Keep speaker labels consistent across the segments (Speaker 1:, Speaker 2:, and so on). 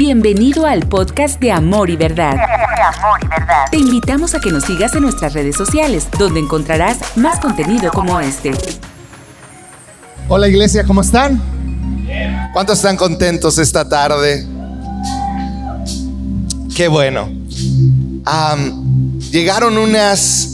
Speaker 1: Bienvenido al podcast de Amor y Verdad. Te invitamos a que nos sigas en nuestras redes sociales, donde encontrarás más contenido como este.
Speaker 2: Hola iglesia, ¿cómo están? ¿Cuántos están contentos esta tarde? Qué bueno. Llegaron unas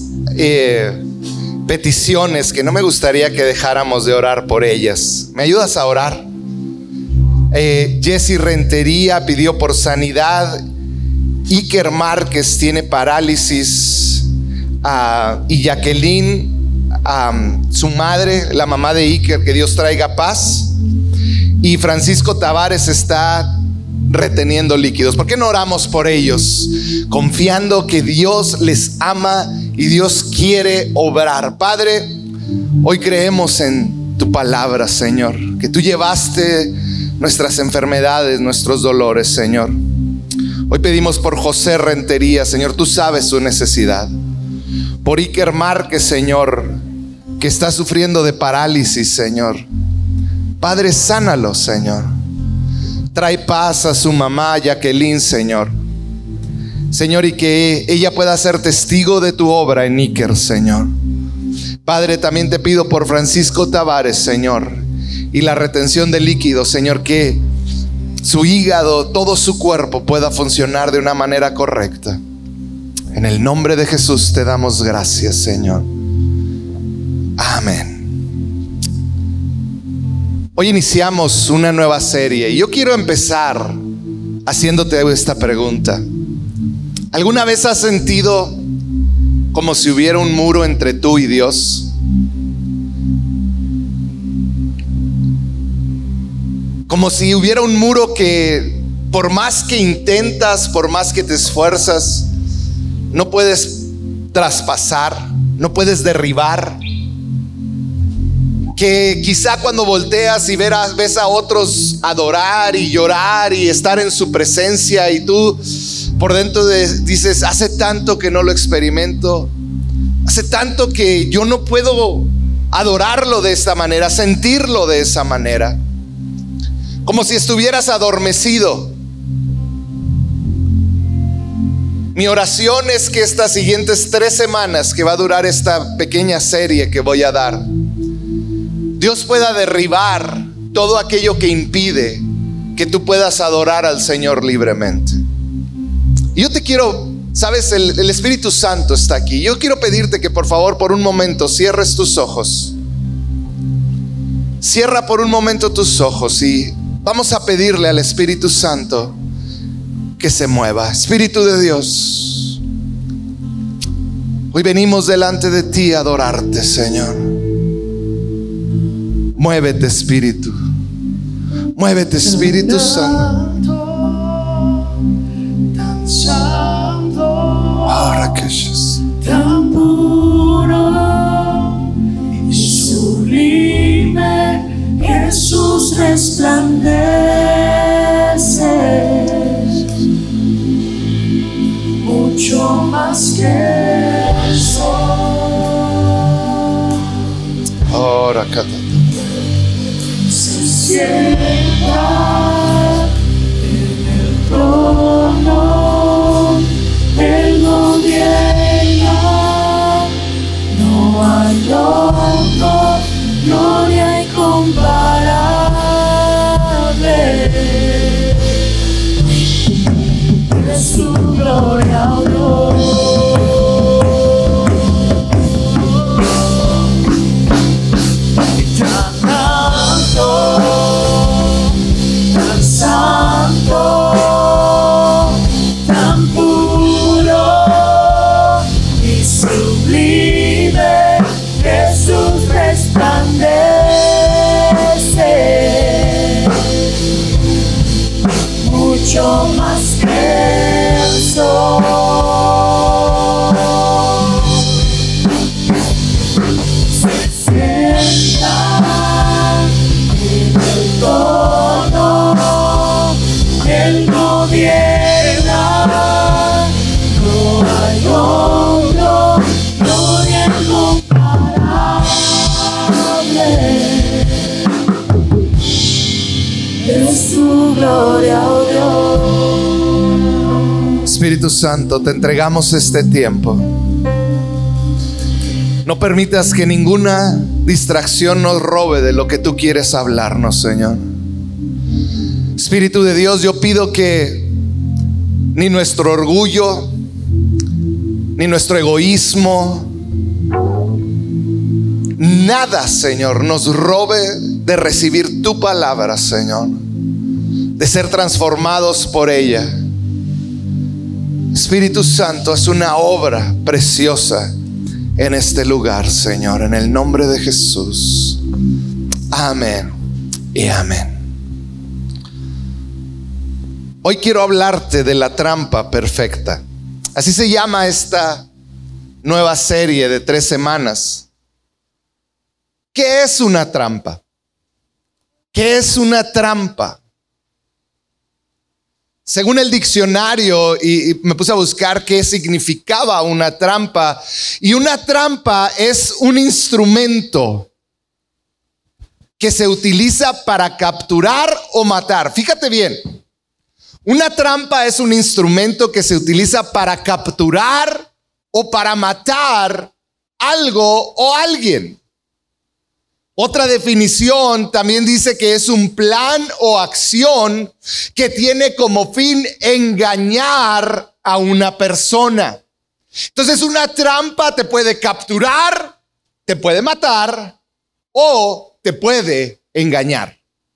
Speaker 2: peticiones que no me gustaría que dejáramos de orar por ellas. ¿Me ayudas a orar? Jessy Rentería pidió por sanidad. Iker Márquez tiene parálisis. Y Jacqueline, su madre, la mamá de Iker, que Dios traiga paz. Y Francisco Tavares está reteniendo líquidos. ¿Por qué no oramos por ellos? Confiando que Dios les ama y Dios quiere obrar. Padre, hoy creemos en tu palabra, Señor, que tú llevaste nuestras enfermedades, nuestros dolores, Señor. Hoy pedimos por José Rentería, Señor, tú sabes su necesidad. Por Iker Márquez, Señor, que está sufriendo de parálisis, Señor. Padre, sánalo, Señor. Trae paz a su mamá, Jacqueline, Señor. Señor, y que ella pueda ser testigo de tu obra en Iker, Señor. Padre, también te pido por Francisco Tavares, Señor, y la retención de líquidos, Señor, que su hígado, todo su cuerpo pueda funcionar de una manera correcta. En el nombre de Jesús te damos gracias, Señor. Amén. Hoy iniciamos una nueva serie y yo quiero empezar haciéndote esta pregunta. ¿Alguna vez has sentido como si hubiera un muro entre tú y Dios? Como si hubiera un muro que por más que intentas, por más que te esfuerzas, no puedes traspasar, no puedes derribar. Que quizá cuando volteas y ves a otros adorar y llorar y estar en su presencia, y tú por dentro dices, hace tanto que no lo experimento, hace tanto que yo no puedo adorarlo de esta manera, sentirlo de esa manera. Como si estuvieras adormecido. Mi oración es que estas siguientes 3 semanas que va a durar esta pequeña serie que voy a dar, Dios pueda derribar todo aquello que impide que tú puedas adorar al Señor libremente. Y yo te quiero, sabes, el Espíritu Santo está aquí. Yo quiero pedirte que por favor por un momento cierres tus ojos. Cierra por un momento tus ojos y vamos a pedirle al Espíritu Santo que se mueva. Espíritu de Dios, hoy venimos delante de ti a adorarte, Señor. Muévete, Espíritu. Muévete, Espíritu Santo.
Speaker 3: Tan santo,
Speaker 2: Ahora que Jesús,
Speaker 3: tan puro y sublime, Jesús resplandece, mucho más que el sol.
Speaker 2: ahora canta.
Speaker 3: Se sienta en el trono, Él gobierna, no hay otro, gloria incomparable. Es tu gloria, oh Dios. Tan santo, tan puro y sublime, Jesús resplandece, mucho más que el sol. Se sienta todo, Él gobierna, no hay otro, gloria incomparable. Es tu gloria, oh Dios.
Speaker 2: Espíritu Santo, te entregamos este tiempo. No permitas que ninguna distracción nos robe de lo que tú quieres hablarnos, Señor. Espíritu de Dios, yo pido que ni nuestro orgullo, ni nuestro egoísmo, nada, Señor, nos robe de recibir tu palabra, Señor, de ser transformados por ella. Espíritu Santo, haz una obra preciosa en este lugar, Señor, en el nombre de Jesús. Amén y amén. Hoy quiero hablarte de la trampa perfecta. Así se llama esta nueva serie de 3 semanas. ¿Qué es una trampa? ¿Qué es una trampa? Según el diccionario, y me puse a buscar qué significaba una trampa. Y una trampa es un instrumento que se utiliza para capturar o matar. Fíjate bien. Una trampa es un instrumento que se utiliza para capturar o para matar algo o alguien. Otra definición también dice que es un plan o acción que tiene como fin engañar a una persona. Entonces, una trampa te puede capturar, te puede matar o te puede engañar.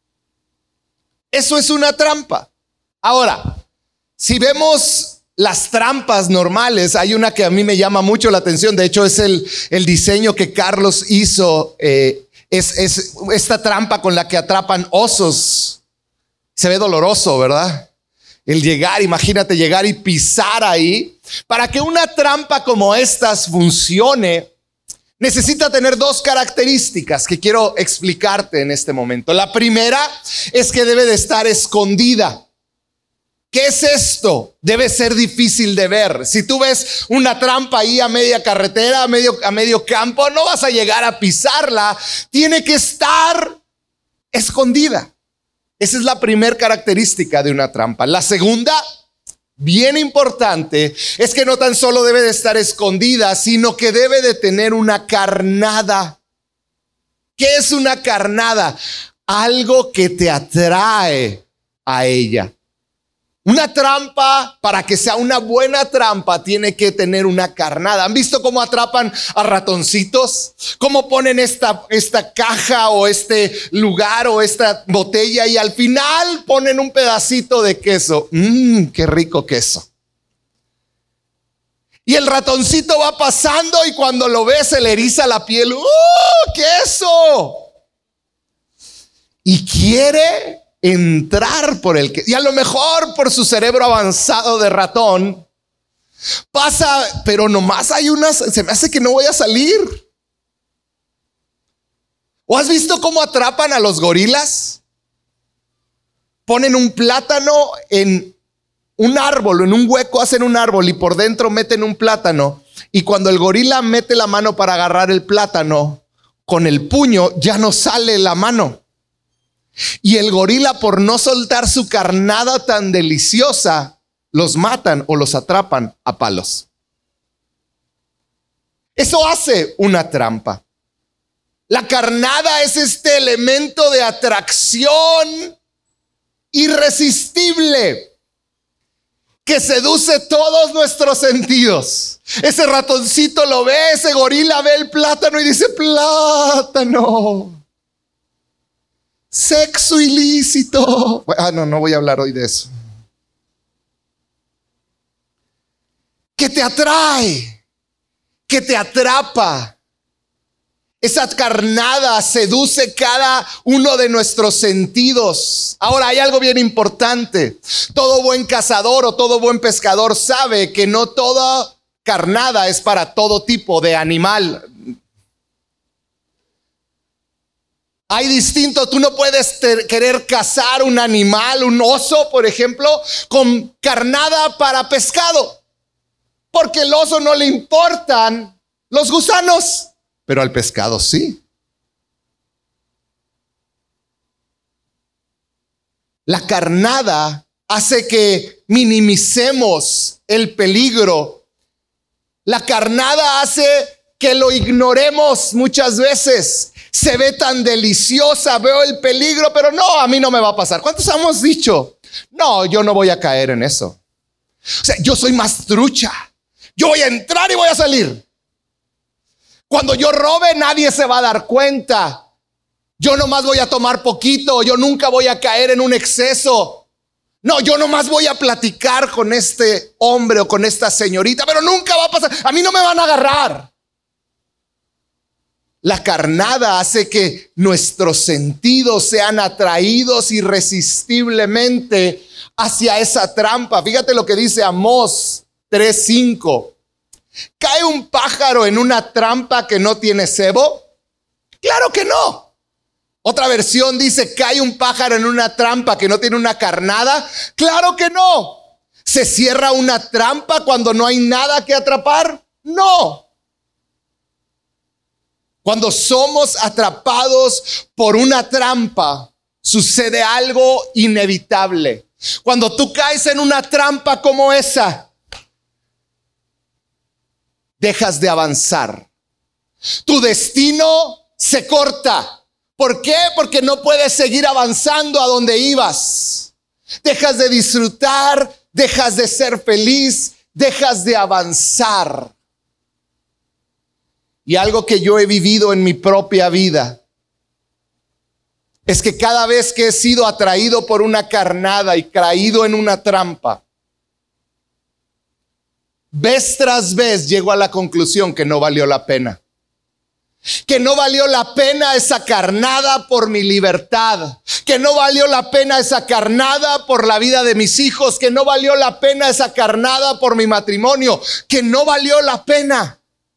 Speaker 2: Eso es una trampa. Ahora, si vemos las trampas normales, hay una que a mí me llama mucho la atención. De hecho, es el diseño que Carlos hizo. Es esta trampa con la que atrapan osos. Se ve doloroso, ¿verdad? El llegar, imagínate llegar y pisar ahí. Para que una trampa como estas funcione, necesita tener 2 características que quiero explicarte en este momento. La primera es que debe de estar escondida. ¿Qué es esto? Debe ser difícil de ver. Si tú ves una trampa ahí a media carretera, a medio campo, no vas a llegar a pisarla. Tiene que estar escondida. Esa es la primera característica de una trampa. La segunda, bien importante, es que no tan solo debe de estar escondida, sino que debe de tener una carnada. ¿Qué es una carnada? Algo que te atrae a ella. Una trampa, para que sea una buena trampa, tiene que tener una carnada. ¿Han visto cómo atrapan a ratoncitos? ¿Cómo ponen esta caja o este lugar o esta botella y al final ponen un pedacito de queso? ¡Qué rico queso! Y el ratoncito va pasando y cuando lo ve se le eriza la piel. ¡Queso! Y quiere entrar por el que, y a lo mejor por su cerebro avanzado de ratón pasa, pero nomás hay unas, se me hace que no voy a salir. ¿O has visto cómo atrapan a los gorilas? Ponen un plátano en un árbol, en un hueco hacen un árbol y por dentro meten un plátano, y cuando el gorila mete la mano para agarrar el plátano con el puño, ya no sale la mano. Y el gorila, por no soltar su carnada tan deliciosa, los matan o los atrapan a palos. Eso hace una trampa. La carnada es este elemento de atracción irresistible que seduce todos nuestros sentidos. Ese ratoncito lo ve, ese gorila ve el plátano y dice: plátano. Sexo ilícito. No voy a hablar hoy de eso. Que te atrae, que te atrapa. Esa carnada seduce cada uno de nuestros sentidos. Ahora, hay algo bien importante. Todo buen cazador o todo buen pescador sabe que no toda carnada es para todo tipo de animal. Hay distinto, tú no puedes querer cazar un animal, un oso, por ejemplo, con carnada para pescado. Porque al oso no le importan los gusanos, pero al pescado sí. La carnada hace que minimicemos el peligro. La carnada hace que lo ignoremos muchas veces. Se ve tan deliciosa, veo el peligro, pero no, a mí no me va a pasar. ¿Cuántos hemos dicho? No, yo no voy a caer en eso. O sea, yo soy más trucha. Yo voy a entrar y voy a salir. Cuando yo robe, nadie se va a dar cuenta. Yo nomás voy a tomar poquito. Yo nunca voy a caer en un exceso. No, yo nomás voy a platicar con este hombre o con esta señorita, pero nunca va a pasar. A mí no me van a agarrar. La carnada hace que nuestros sentidos sean atraídos irresistiblemente hacia esa trampa. Fíjate lo que dice Amós 3:5. ¿Cae un pájaro en una trampa que no tiene cebo? Claro que no. Otra versión dice, ¿cae un pájaro en una trampa que no tiene una carnada? Claro que no. ¿Se cierra una trampa cuando no hay nada que atrapar? No. Cuando somos atrapados por una trampa, sucede algo inevitable. Cuando tú caes en una trampa como esa, dejas de avanzar. Tu destino se corta. ¿Por qué? Porque no puedes seguir avanzando a donde ibas. Dejas de disfrutar, dejas de ser feliz, dejas de avanzar. Y algo que yo he vivido en mi propia vida es que cada vez que he sido atraído por una carnada y caído en una trampa, vez tras vez llego a la conclusión que no valió la pena. Que no valió la pena esa carnada por mi libertad. Que no valió la pena esa carnada por la vida de mis hijos. Que no valió la pena esa carnada por mi matrimonio. Que no valió la pena.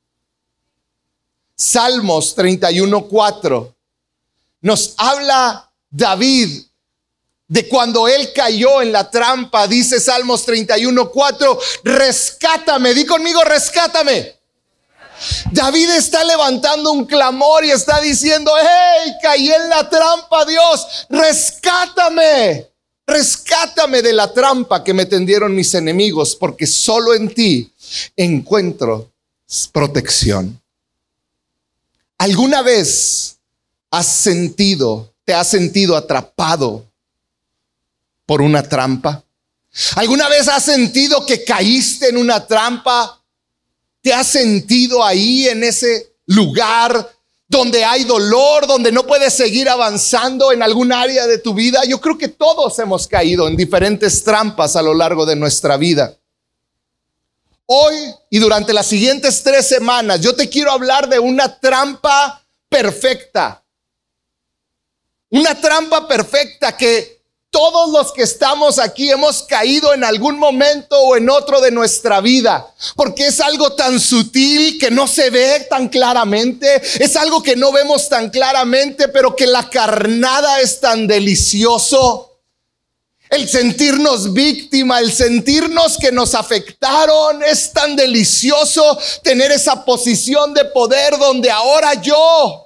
Speaker 2: Salmos 31:4 nos habla David de cuando él cayó en la trampa. Dice Salmos 31:4, rescátame. Di conmigo, rescátame. David está levantando un clamor y está diciendo, hey, caí en la trampa, Dios, rescátame. Rescátame de la trampa que me tendieron mis enemigos, porque solo en ti encuentro protección. ¿Alguna vez te has sentido atrapado por una trampa? ¿Alguna vez has sentido que caíste en una trampa? ¿Te has sentido ahí en ese lugar donde hay dolor, donde no puedes seguir avanzando en algún área de tu vida? Yo creo que todos hemos caído en diferentes trampas a lo largo de nuestra vida. Hoy y durante las siguientes 3 semanas, yo te quiero hablar de una trampa perfecta. Una trampa perfecta que todos los que estamos aquí hemos caído en algún momento o en otro de nuestra vida. Porque es algo tan sutil que no se ve tan claramente. Es algo que no vemos tan claramente, pero que la carnada es tan delicioso. El sentirnos víctima, el sentirnos que nos afectaron, es tan delicioso tener esa posición de poder donde ahora yo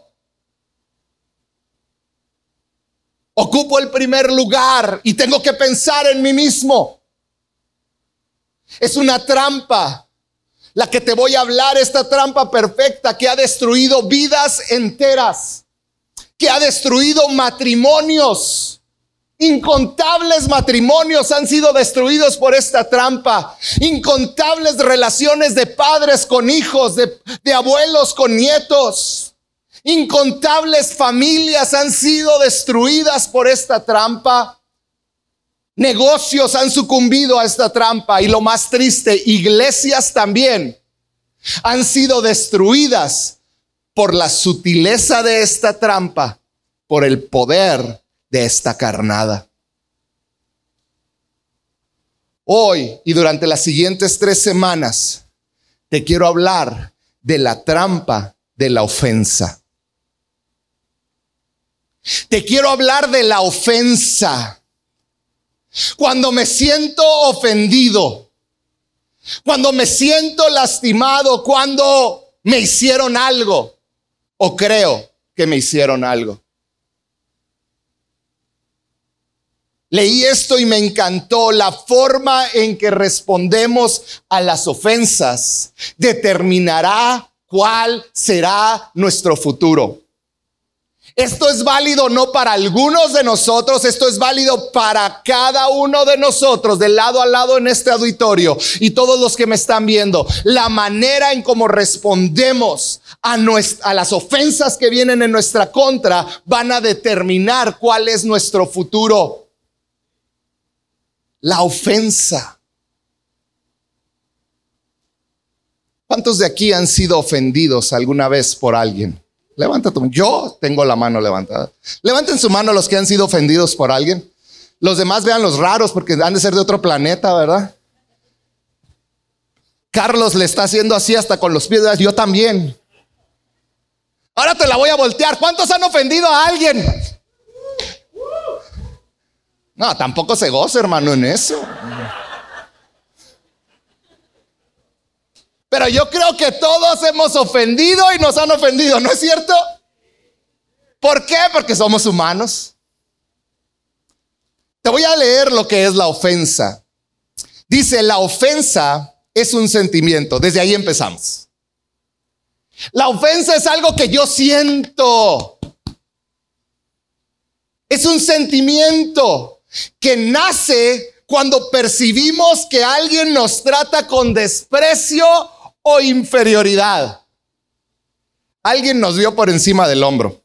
Speaker 2: ocupo el primer lugar y tengo que pensar en mí mismo. Es una trampa la que te voy a hablar, esta trampa perfecta que ha destruido vidas enteras, que ha destruido matrimonios. Incontables matrimonios han sido destruidos por esta trampa. Incontables relaciones de padres con hijos, de abuelos con nietos. Incontables familias han sido destruidas por esta trampa. Negocios han sucumbido a esta trampa. Y lo más triste, iglesias también han sido destruidas por la sutileza de esta trampa, por el poder de esta carnada. Hoy y durante las siguientes 3 semanas te quiero hablar de la trampa de la ofensa. Te quiero hablar de la ofensa. Cuando me siento ofendido, cuando me siento lastimado, cuando me hicieron algo o creo que me hicieron algo. Leí esto y me encantó. La forma en que respondemos a las ofensas determinará cuál será nuestro futuro. Esto es válido no para algunos de nosotros, esto es válido para cada uno de nosotros, de lado a lado en este auditorio y todos los que me están viendo. La manera en cómo respondemos a las ofensas que vienen en nuestra contra van a determinar cuál es nuestro futuro. La ofensa. ¿Cuántos de aquí han sido ofendidos alguna vez por alguien? Levanta tu mano. Yo tengo la mano levantada. Levanten su mano los que han sido ofendidos por alguien. Los demás vean los raros porque han de ser de otro planeta, ¿verdad? Carlos le está haciendo así hasta con los pies. Yo también. Ahora te la voy a voltear. ¿Cuántos han ofendido a alguien? No, tampoco se goza, hermano, en eso. Pero yo creo que todos hemos ofendido y nos han ofendido, ¿no es cierto? ¿Por qué? Porque somos humanos. Te voy a leer lo que es la ofensa. Dice, la ofensa es un sentimiento. Desde ahí empezamos. La ofensa es algo que yo siento. Es un sentimiento que nace cuando percibimos que alguien nos trata con desprecio o inferioridad. Alguien nos vio por encima del hombro.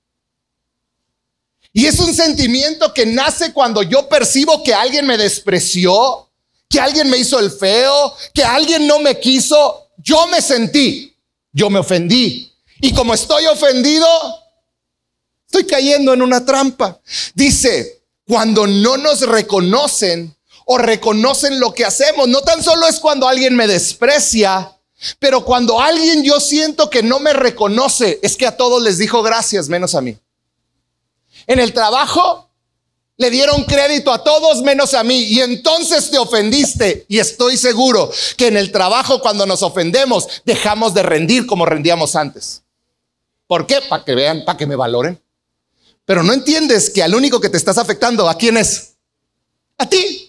Speaker 2: Y es un sentimiento que nace cuando yo percibo que alguien me despreció, que alguien me hizo el feo, que alguien no me quiso. Yo me sentí, yo me ofendí. Y como estoy ofendido, estoy cayendo en una trampa. Dice, cuando no nos reconocen o reconocen lo que hacemos, no tan solo es cuando alguien me desprecia, pero cuando alguien yo siento que no me reconoce, es que a todos les dijo gracias menos a mí. En el trabajo le dieron crédito a todos menos a mí y entonces te ofendiste. Y estoy seguro que en el trabajo cuando nos ofendemos dejamos de rendir como rendíamos antes. ¿Por qué? Para que vean, para que me valoren. Pero no entiendes que al único que te estás afectando, ¿a quién es? A ti.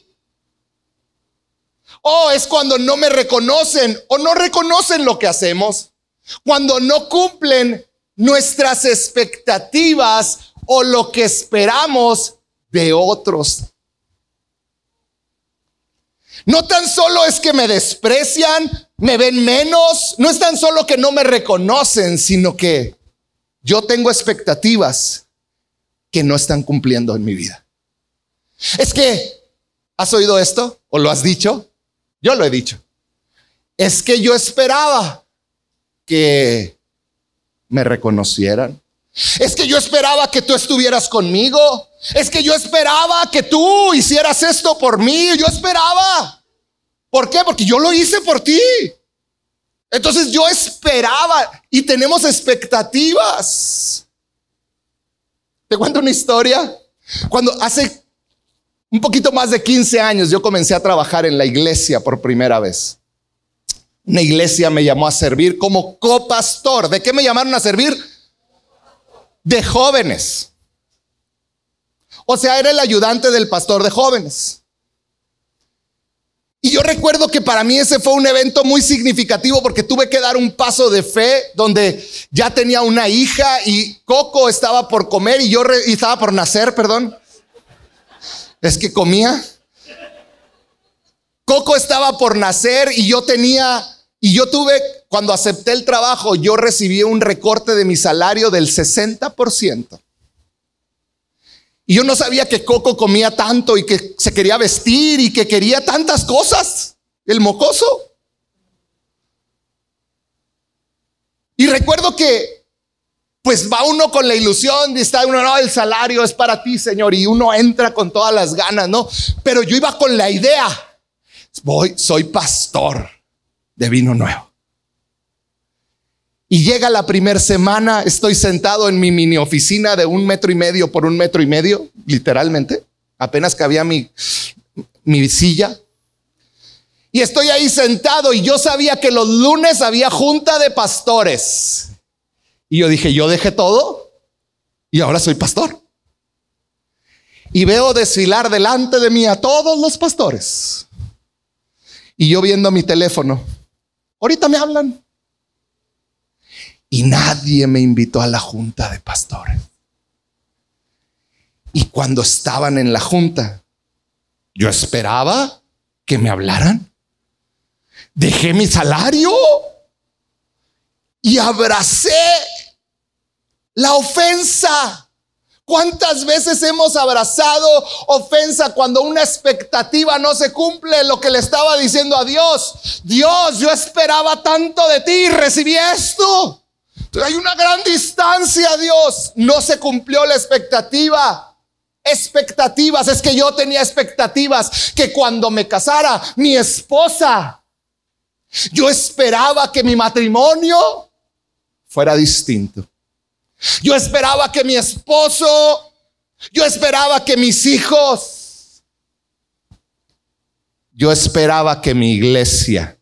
Speaker 2: O es cuando no me reconocen o no reconocen lo que hacemos. Cuando no cumplen nuestras expectativas o lo que esperamos de otros. No tan solo es que me desprecian, me ven menos, no es tan solo que no me reconocen, sino que yo tengo expectativas que no están cumpliendo en mi vida. Es que, ¿has oído esto? ¿O lo has dicho? Yo lo he dicho. Es que yo esperaba que me reconocieran. Es que yo esperaba que tú estuvieras conmigo. Es que yo esperaba que tú hicieras esto por mí. Yo esperaba. ¿Por qué? Porque yo lo hice por ti. Entonces yo esperaba y tenemos expectativas. Te cuento una historia. Cuando hace un poquito más de 15 años yo comencé a trabajar en la iglesia por primera vez. Una iglesia me llamó a servir como copastor. ¿De qué me llamaron a servir? De jóvenes. O sea, era el ayudante del pastor de jóvenes. Y yo recuerdo que para mí ese fue un evento muy significativo porque tuve que dar un paso de fe donde ya tenía una hija y Coco estaba por comer y estaba por nacer, perdón. Es que comía. Coco estaba por nacer y yo tuve, cuando acepté el trabajo, yo recibí un recorte de mi salario del 60%. Y yo no sabía que Coco comía tanto y que se quería vestir y que quería tantas cosas, el mocoso. Y recuerdo que pues va uno con la ilusión de estar uno, no, el salario es para ti, Señor, y uno entra con todas las ganas, ¿no? Pero yo iba con la idea, soy pastor de Vino Nuevo. Y llega la primera semana, estoy sentado en mi mini oficina de 1,5 metros por 1,5 metros, literalmente. Apenas cabía mi silla. Y estoy ahí sentado y yo sabía que los lunes había junta de pastores. Y yo dije, yo dejé todo y ahora soy pastor. Y veo desfilar delante de mí a todos los pastores. Y yo viendo mi teléfono. Ahorita me hablan. Y nadie me invitó a la junta de pastores. Y cuando estaban en la junta, yo esperaba que me hablaran. Dejé mi salario y abracé la ofensa. ¿Cuántas veces hemos abrazado ofensa cuando una expectativa no se cumple? Lo que le estaba diciendo a Dios: Dios, yo esperaba tanto de ti y recibí esto. Hay una gran distancia, Dios. No se cumplió la expectativa. Expectativas, es que yo tenía expectativas que cuando me casara mi esposa, yo esperaba que mi matrimonio fuera distinto. Yo esperaba que mi esposo, yo esperaba que mis hijos, yo esperaba que mi iglesia,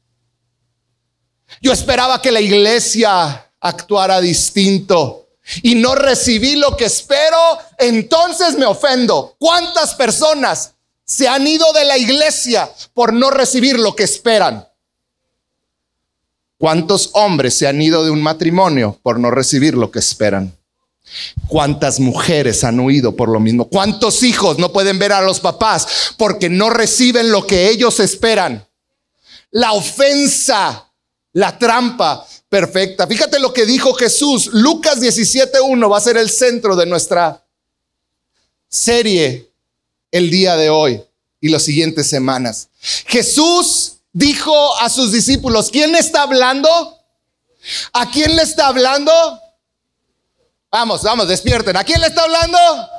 Speaker 2: yo esperaba que la iglesia actuara distinto y no recibí lo que espero, entonces me ofendo. ¿Cuántas personas se han ido de la iglesia por no recibir lo que esperan? ¿Cuántos hombres se han ido de un matrimonio por no recibir lo que esperan? ¿Cuántas mujeres han huido por lo mismo? ¿Cuántos hijos no pueden ver a los papás porque no reciben lo que ellos esperan? La ofensa, la trampa perfecta. Fíjate lo que dijo Jesús. Lucas 17:1 va a ser el centro de nuestra serie el día de hoy y las siguientes semanas. Jesús dijo a sus discípulos, ¿quién está hablando? ¿A quién le está hablando? Vamos, despierten. ¿A quién le está hablando?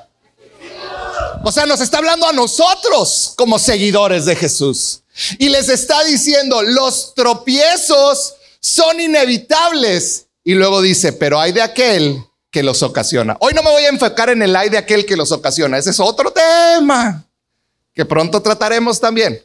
Speaker 2: O sea, nos está hablando a nosotros como seguidores de Jesús. Y les está diciendo, los tropiezos son inevitables. Y luego dice, pero hay de aquel que los ocasiona. Hoy no me voy a enfocar en el hay de aquel que los ocasiona. Ese es otro tema que pronto trataremos también.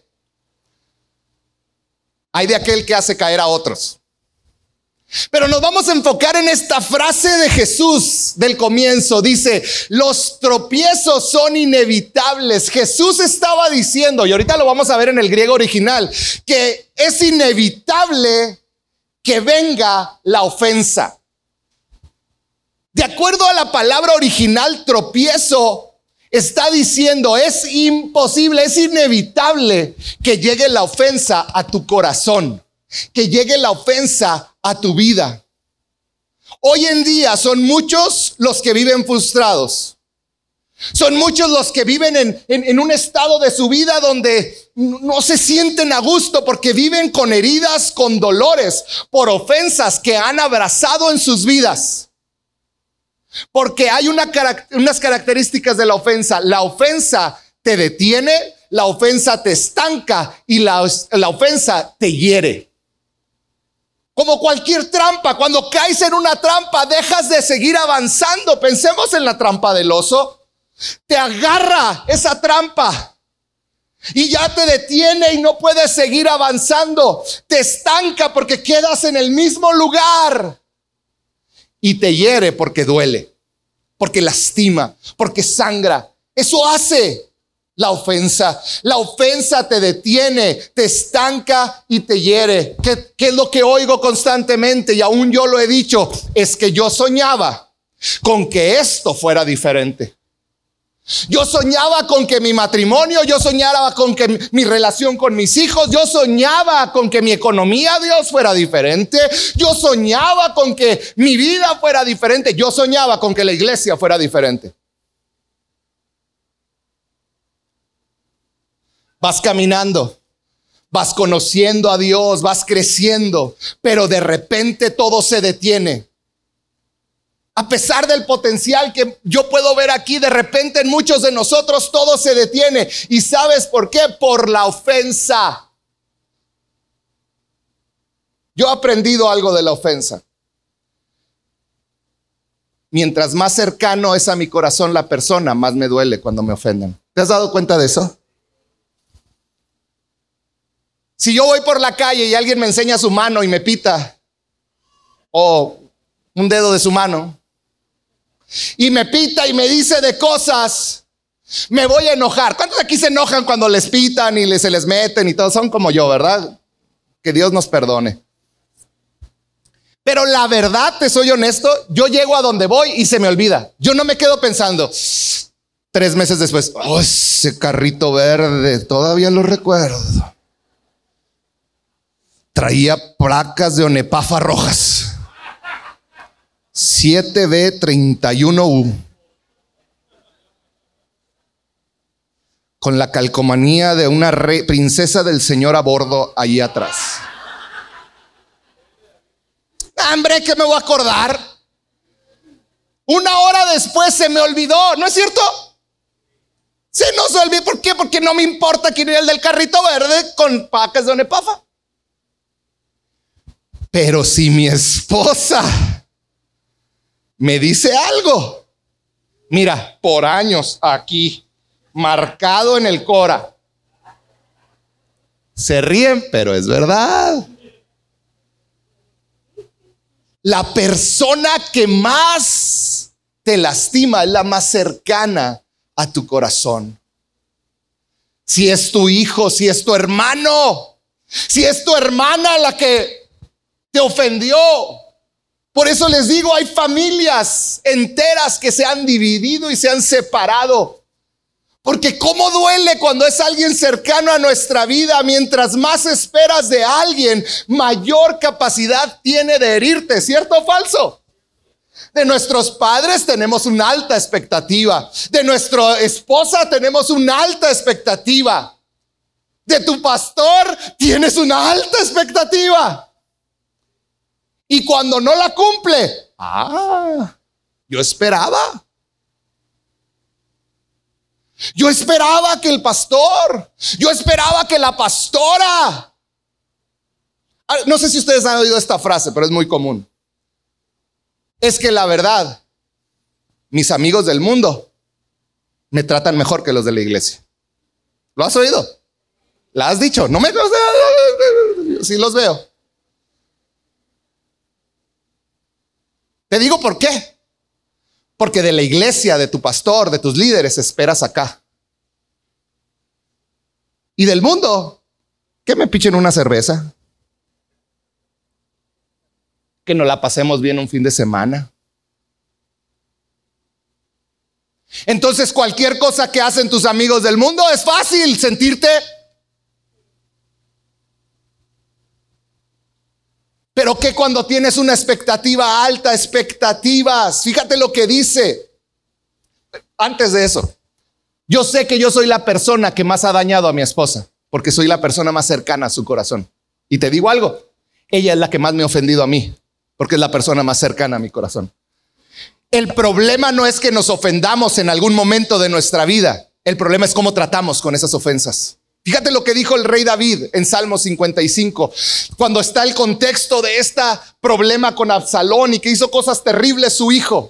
Speaker 2: Hay de aquel que hace caer a otros. Pero nos vamos a enfocar en esta frase de Jesús del comienzo. Dice, los tropiezos son inevitables. Jesús estaba diciendo, y ahorita lo vamos a ver en el griego original, que es inevitable que venga la ofensa. De acuerdo a la palabra original, tropiezo está diciendo, es imposible, es inevitable que llegue la ofensa a tu corazón, que llegue la ofensa a tu vida. Hoy en día son muchos los que viven frustrados. Son muchos los que viven en un estado de su vida donde no se sienten a gusto porque viven con heridas, con dolores, por ofensas que han abrazado en sus vidas. Porque hay unas características de la ofensa. La ofensa te detiene, la ofensa te estanca y la ofensa te hiere. Como cualquier trampa, cuando caes en una trampa, dejas de seguir avanzando. Pensemos en la trampa del oso. Te agarra esa trampa y ya te detiene y no puedes seguir avanzando. Te estanca porque quedas en el mismo lugar. Y te hiere porque duele, porque lastima, porque sangra. Eso hace la ofensa. La ofensa te detiene, te estanca y te hiere. ¿Qué es lo que oigo constantemente? Y aún yo lo he dicho, es que yo soñaba con que esto fuera diferente. Yo soñaba con que mi matrimonio, yo soñaba con que mi relación con mis hijos, yo soñaba con que mi economía, Dios, fuera diferente. Yo soñaba con que mi vida fuera diferente. Yo soñaba con que la iglesia fuera diferente. Vas caminando, vas conociendo a Dios, vas creciendo, pero de repente todo se detiene. A pesar del potencial que yo puedo ver aquí, de repente en muchos de nosotros todo se detiene. ¿Y sabes por qué? Por la ofensa. Yo he aprendido algo de la ofensa. Mientras más cercano es a mi corazón la persona, más me duele cuando me ofenden. ¿Te has dado cuenta de eso? Si yo voy por la calle y alguien me enseña su mano y me pita, o un dedo de su mano, y me pita y me dice de cosas, Me voy a enojar. ¿Cuántos aquí se enojan cuando les pitan y se les meten y todo? Son como yo, ¿verdad? Que Dios nos perdone. Pero la verdad, te soy honesto, yo llego a donde voy y se me olvida. Yo no me quedo pensando 3 meses después, oh, ese carrito verde, todavía lo recuerdo. Traía placas de Onepafa rojas. 7B31U. Con la calcomanía de una princesa del Señor a bordo ahí atrás. Hombre, ¿qué me voy a acordar? 1 hora después se me olvidó, ¿no es cierto? Se nos olvidó. ¿Por qué? Porque no me importa quién era el del carrito verde con placas de Onepafa. Pero si mi esposa me dice algo, mira, por años aquí, marcado en el Cora. Se ríen, pero es verdad. La persona que más te lastima es la más cercana a tu corazón. Si es tu hijo, si es tu hermano, si es tu hermana la que te ofendió. Por eso les digo, hay familias enteras que se han dividido y se han separado. Porque cómo duele cuando es alguien cercano a nuestra vida. Mientras más esperas de alguien, mayor capacidad tiene de herirte. ¿Cierto o falso? De nuestros padres tenemos una alta expectativa. De nuestra esposa tenemos una alta expectativa. De tu pastor tienes una alta expectativa. Y cuando no la cumple, yo esperaba. Yo esperaba que el pastor, yo esperaba que la pastora. No sé si ustedes han oído esta frase, pero es muy común. Es que la verdad, mis amigos del mundo me tratan mejor que los de la iglesia. ¿Lo has oído? ¿La has dicho? No me... Sí los veo. Te digo por qué. Porque de la iglesia, de tu pastor, de tus líderes, esperas acá. Y del mundo, que me pichen una cerveza. Que nos la pasemos bien un fin de semana. Entonces, cualquier cosa que hacen tus amigos del mundo es fácil sentirte. Pero que cuando tienes una expectativa alta, expectativas, fíjate lo que dice. Antes de eso, yo sé que yo soy la persona que más ha dañado a mi esposa, porque soy la persona más cercana a su corazón. Y te digo algo, ella es la que más me ha ofendido a mí, porque es la persona más cercana a mi corazón. El problema no es que nos ofendamos en algún momento de nuestra vida. El problema es cómo tratamos con esas ofensas. Fíjate lo que dijo el rey David en Salmo 55, cuando está el contexto de este problema con Absalón y que hizo cosas terribles su hijo.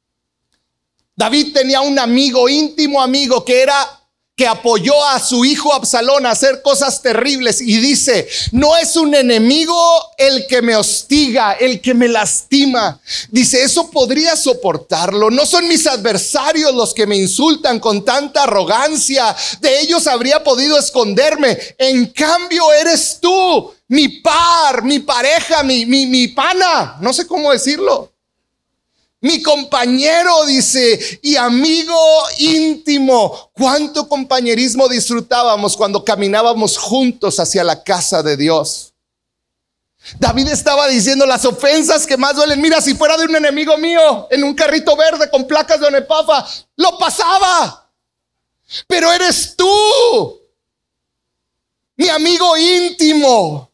Speaker 2: David tenía un amigo, íntimo amigo, que apoyó a su hijo Absalón a hacer cosas terribles, y dice: no es un enemigo el que me hostiga, el que me lastima. Dice: eso podría soportarlo. No son mis adversarios los que me insultan con tanta arrogancia. De ellos habría podido esconderme. En cambio eres tú, mi par, mi pareja, mi pana. No sé cómo decirlo. Mi compañero, dice, y amigo íntimo. ¿Cuánto compañerismo disfrutábamos cuando caminábamos juntos hacia la casa de Dios? David estaba diciendo las ofensas que más duelen. Mira, si fuera de un enemigo mío en un carrito verde con placas de Onepafa, lo pasaba. Pero eres tú, mi amigo íntimo.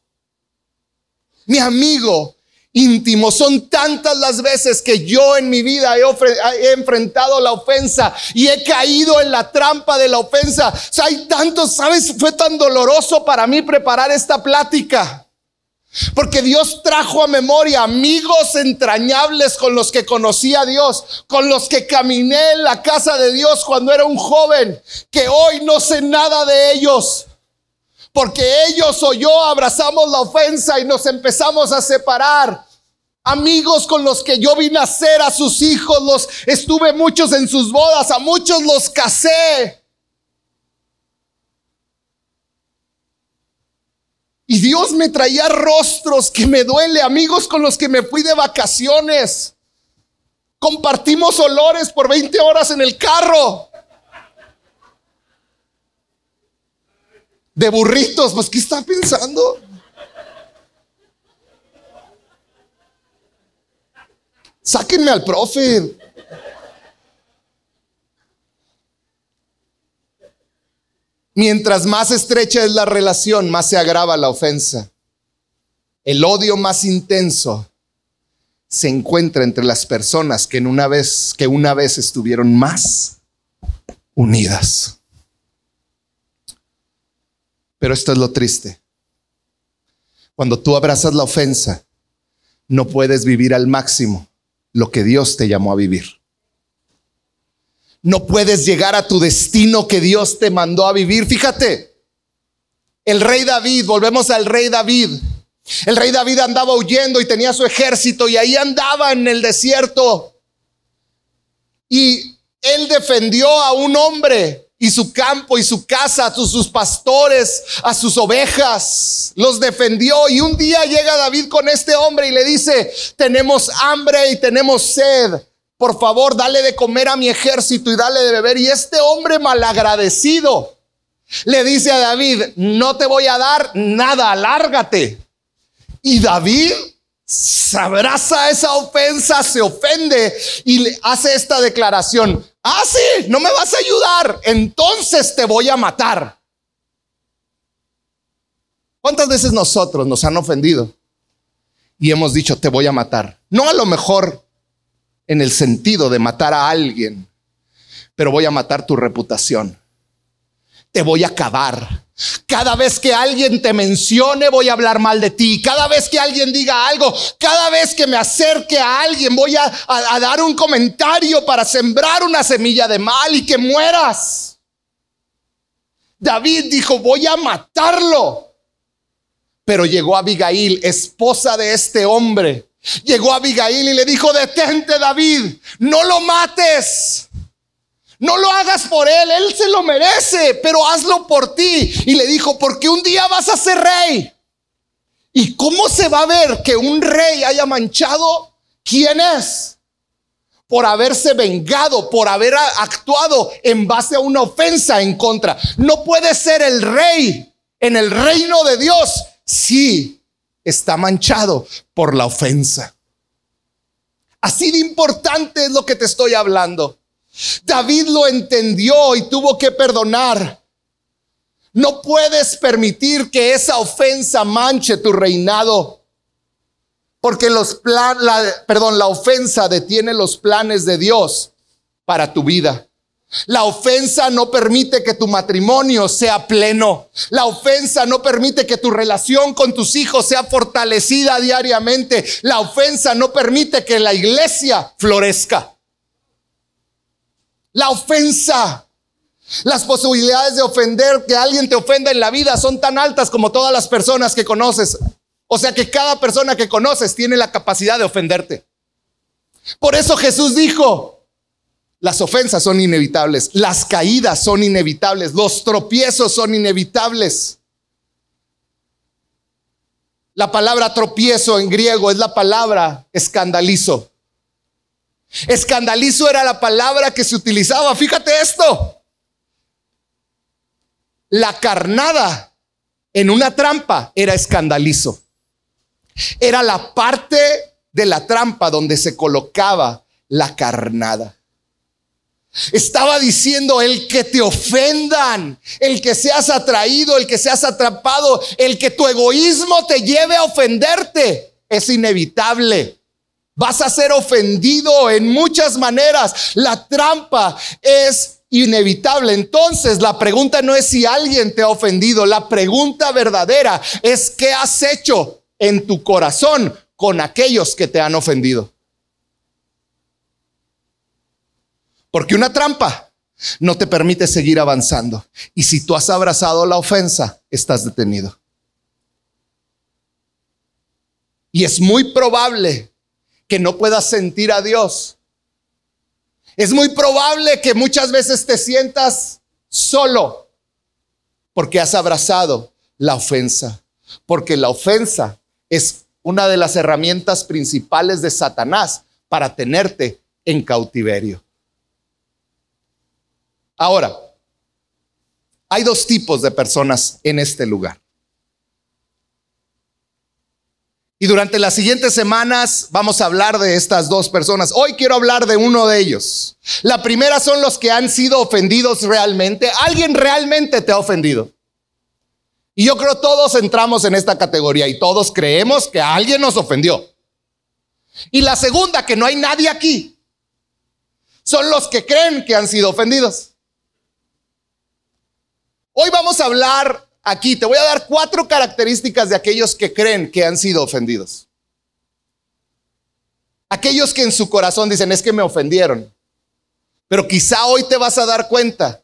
Speaker 2: Mi amigo íntimo. Son tantas las veces que yo en mi vida he enfrentado la ofensa y he caído en la trampa de la ofensa. O sea, hay tantos, ¿sabes? Fue tan doloroso para mí preparar esta plática, porque Dios trajo a memoria amigos entrañables con los que conocí a Dios, con los que caminé en la casa de Dios cuando era un joven, que hoy no sé nada de ellos. Porque ellos o yo abrazamos la ofensa y nos empezamos a separar. Amigos con los que yo vi nacer a sus hijos, estuve muchos en sus bodas, a muchos los casé. Y Dios me traía rostros que me duele, amigos con los que me fui de vacaciones. Compartimos olores por 20 horas en el carro. De burritos, pues ¿qué está pensando? Sáquenme al profe. Mientras más estrecha es la relación, más se agrava la ofensa. El odio más intenso se encuentra entre las personas que una vez estuvieron más unidas. Pero esto es lo triste. Cuando tú abrazas la ofensa, no puedes vivir al máximo lo que Dios te llamó a vivir. No puedes llegar a tu destino que Dios te mandó a vivir. Fíjate, el rey David, volvemos al rey David. El rey David andaba huyendo y tenía su ejército y ahí andaba en el desierto. Y él defendió a un hombre y su campo y su casa, a sus pastores, a sus ovejas, los defendió. Y un día llega David con este hombre y le dice: tenemos hambre y tenemos sed. Por favor, dale de comer a mi ejército y dale de beber. Y este hombre malagradecido le dice a David: no te voy a dar nada, lárgate. Y David se abraza a esa ofensa, se ofende y le hace esta declaración: ah, sí, no me vas a ayudar, entonces te voy a matar. ¿Cuántas veces nosotros nos han ofendido y hemos dicho te voy a matar? No a lo mejor en el sentido de matar a alguien, pero voy a matar tu reputación. Te voy a acabar. Cada vez que alguien te mencione, voy a hablar mal de ti. Cada vez que alguien diga algo, cada vez que me acerque a alguien, voy a dar un comentario para sembrar una semilla de mal y que mueras. David dijo: voy a matarlo. Pero llegó Abigail, esposa de este hombre. Llegó Abigail y le dijo: detente, David, no lo mates. No lo hagas por él se lo merece, pero hazlo por ti. Y le dijo: porque un día vas a ser rey. ¿Y cómo se va a ver que un rey haya manchado? ¿Quién es? Por haberse vengado, por haber actuado en base a una ofensa en contra. No puede ser el rey en el reino de Dios si está manchado por la ofensa. Así de importante es lo que te estoy hablando. David lo entendió y tuvo que perdonar. No puedes permitir que esa ofensa manche tu reinado, porque la ofensa detiene los planes de Dios para tu vida. La ofensa no permite que tu matrimonio sea pleno. La ofensa no permite que tu relación con tus hijos sea fortalecida diariamente. La ofensa no permite que la iglesia florezca. La ofensa, las posibilidades de ofender, que alguien te ofenda en la vida, son tan altas como todas las personas que conoces. O sea que cada persona que conoces tiene la capacidad de ofenderte. Por eso Jesús dijo: las ofensas son inevitables, las caídas son inevitables, los tropiezos son inevitables. La palabra tropiezo en griego es la palabra escandalizo. Escandalizo era la palabra que se utilizaba. Fíjate esto: la carnada en una trampa era escandalizo. Era la parte de la trampa donde se colocaba la carnada. Estaba diciendo: el que te ofendan, el que seas atraído, el que seas atrapado, el que tu egoísmo te lleve a ofenderte, es inevitable. Vas a ser ofendido en muchas maneras. La trampa es inevitable. Entonces la pregunta no es si alguien te ha ofendido. La pregunta verdadera es: ¿qué has hecho en tu corazón con aquellos que te han ofendido? Porque una trampa no te permite seguir avanzando. Y si tú has abrazado la ofensa, estás detenido. Y es muy probable que no puedas sentir a Dios. Es muy probable que muchas veces te sientas solo porque has abrazado la ofensa. Porque la ofensa es una de las herramientas principales de Satanás para tenerte en cautiverio. Ahora, hay dos tipos de personas en este lugar. Y durante las siguientes semanas vamos a hablar de estas dos personas. Hoy quiero hablar de uno de ellos. La primera son los que han sido ofendidos realmente. Alguien realmente te ha ofendido. Y yo creo todos entramos en esta categoría y todos creemos que alguien nos ofendió. Y la segunda, que no hay nadie aquí, son los que creen que han sido ofendidos. Hoy vamos a hablar aquí, te voy a dar 4 características de aquellos que creen que han sido ofendidos. Aquellos que en su corazón dicen, es que me ofendieron. Pero quizá hoy te vas a dar cuenta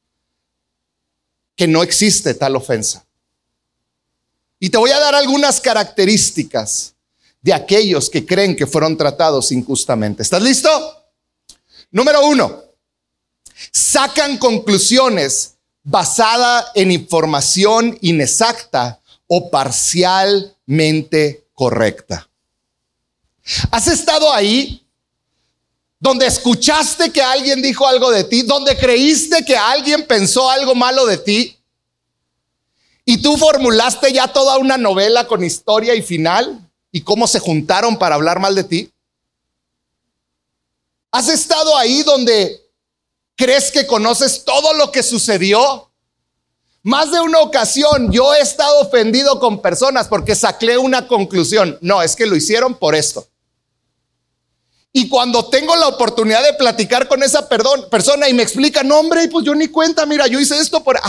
Speaker 2: que no existe tal ofensa. Y te voy a dar algunas características de aquellos que creen que fueron tratados injustamente. ¿Estás listo? Número 1, sacan conclusiones basadas en información inexacta o parcialmente correcta. ¿Has estado ahí donde escuchaste que alguien dijo algo de ti, donde creíste que alguien pensó algo malo de ti y tú formulaste ya toda una novela con historia y final y cómo se juntaron para hablar mal de ti? ¿Has estado ahí donde crees que conoces todo lo que sucedió? Más de una ocasión yo he estado ofendido con personas porque saqué una conclusión. No, es que lo hicieron por esto. Y cuando tengo la oportunidad de platicar con esa persona y me explica, no hombre, pues yo ni cuenta, mira, yo hice esto por...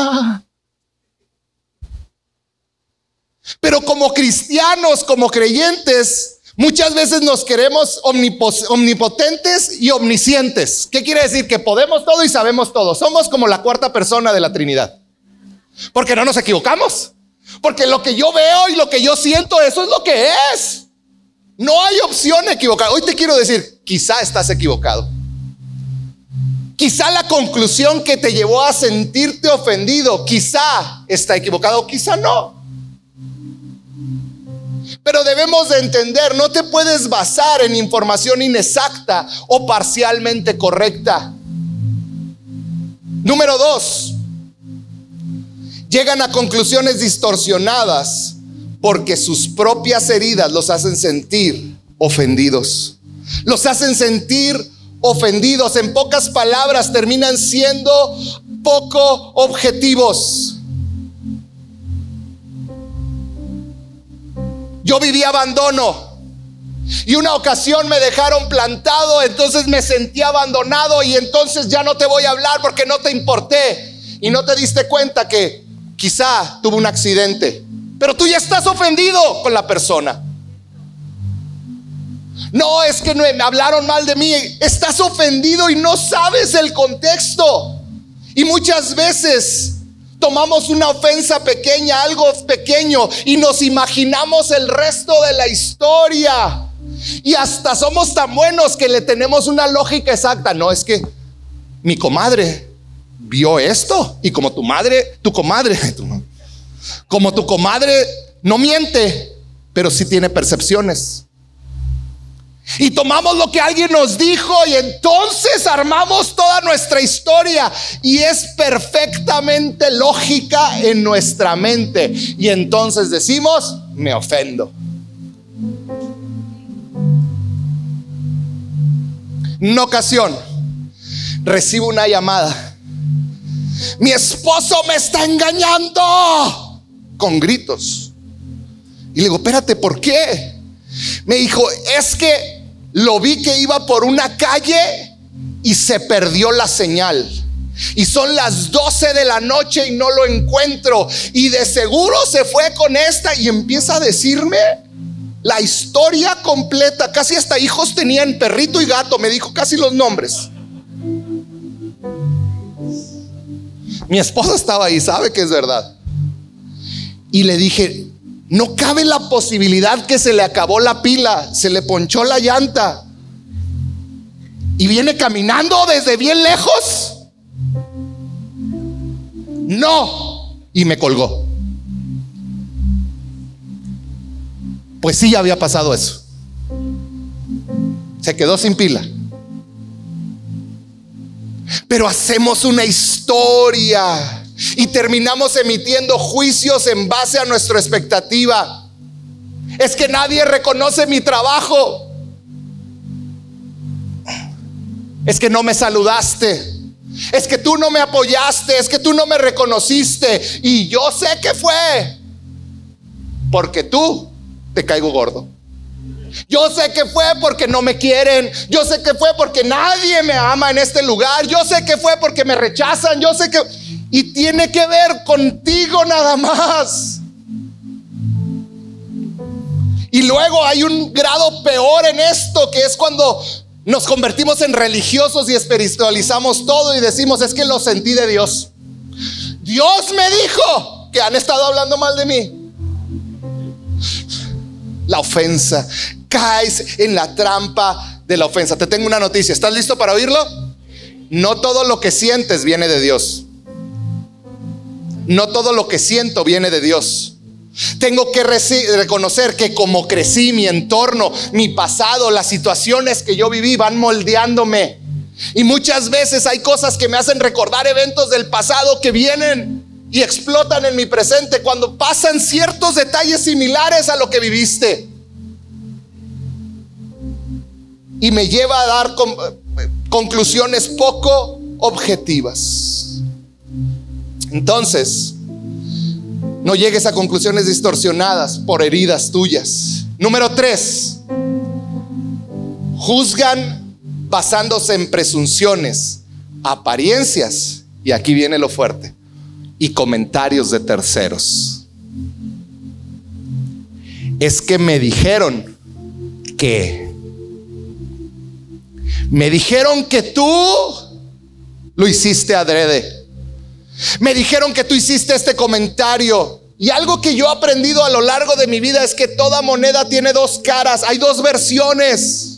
Speaker 2: Pero como cristianos, como creyentes, muchas veces nos queremos omnipotentes y omniscientes. ¿Qué quiere decir? Que podemos todo y sabemos todo. Somos como la cuarta persona de la Trinidad. Porque no nos equivocamos. Porque lo que yo veo y lo que yo siento, eso es lo que es. No hay opción equivocada. Hoy te quiero decir, quizá estás equivocado. Quizá la conclusión que te llevó a sentirte ofendido, quizá está equivocado, quizá no. Pero debemos de entender, no te puedes basar en información inexacta o parcialmente correcta. Número 2, llegan a conclusiones distorsionadas porque sus propias heridas los hacen sentir ofendidos. Los hacen sentir ofendidos. En pocas palabras, terminan siendo poco objetivos. Yo viví abandono y una ocasión me dejaron plantado, entonces me sentí abandonado y entonces ya no te voy a hablar porque no te importé y no te diste cuenta que quizá tuve un accidente, pero tú ya estás ofendido con la persona. No, es que me hablaron mal de mí. Estás ofendido y no sabes el contexto. Y muchas veces tomamos una ofensa pequeña, algo pequeño, y nos imaginamos el resto de la historia. Y hasta somos tan buenos que le tenemos una lógica exacta. No, es que mi comadre vio esto. Y como tu comadre no miente, pero sí tiene percepciones. Y tomamos lo que alguien nos dijo y entonces armamos toda nuestra historia y es perfectamente lógica en nuestra mente. Y entonces decimos, me ofendo. En una ocasión recibo una llamada. Mi esposo me está engañando, con gritos. Y le digo, espérate, ¿por qué? Me dijo, es que lo vi que iba por una calle y se perdió la señal. Y son las 12 de la noche y no lo encuentro. Y de seguro se fue con esta. Y empieza a decirme la historia completa. Casi hasta hijos tenían, perrito y gato. Me dijo casi los nombres. Mi esposa estaba ahí, sabe que es verdad. Y le dije, No cabe la posibilidad que se le acabó la pila, se le ponchó la llanta y viene caminando desde bien lejos. No, y me colgó. Pues sí, había pasado eso. Se quedó sin pila. Pero hacemos una historia y terminamos emitiendo juicios en base a nuestra expectativa. Es que nadie reconoce mi trabajo. Es que no me saludaste. Es que tú no me apoyaste. Es que tú no me reconociste. Y yo sé que fue porque tú te caigo gordo. Yo sé que fue porque no me quieren. Yo sé que fue porque nadie me ama en este lugar. Yo sé que fue porque me rechazan. Yo sé que... Y tiene que ver contigo nada más. Y luego hay un grado peor en esto, que es cuando nos convertimos en religiosos y espiritualizamos todo y decimos: es que lo sentí de Dios. Dios me dijo que han estado hablando mal de mí. La ofensa. Caes en la trampa de la ofensa. Te tengo una noticia. ¿Estás listo para oírlo? No todo lo que sientes viene de Dios. No todo lo que siento viene de Dios. Tengo que reconocer que como crecí, mi entorno, mi pasado, las situaciones que yo viví van moldeándome. Y muchas veces hay cosas que me hacen recordar eventos del pasado que vienen y explotan en mi presente cuando pasan ciertos detalles similares a lo que viviste. Y me lleva a dar conclusiones poco objetivas. Entonces, no llegues a conclusiones distorsionadas por heridas tuyas. Número 3, juzgan basándose en presunciones, apariencias, y aquí viene lo fuerte, y comentarios de terceros. Es que me dijeron que tú lo hiciste adrede. Me dijeron que tú hiciste este comentario. Y algo que yo he aprendido a lo largo de mi vida es que toda moneda tiene dos caras. Hay dos versiones.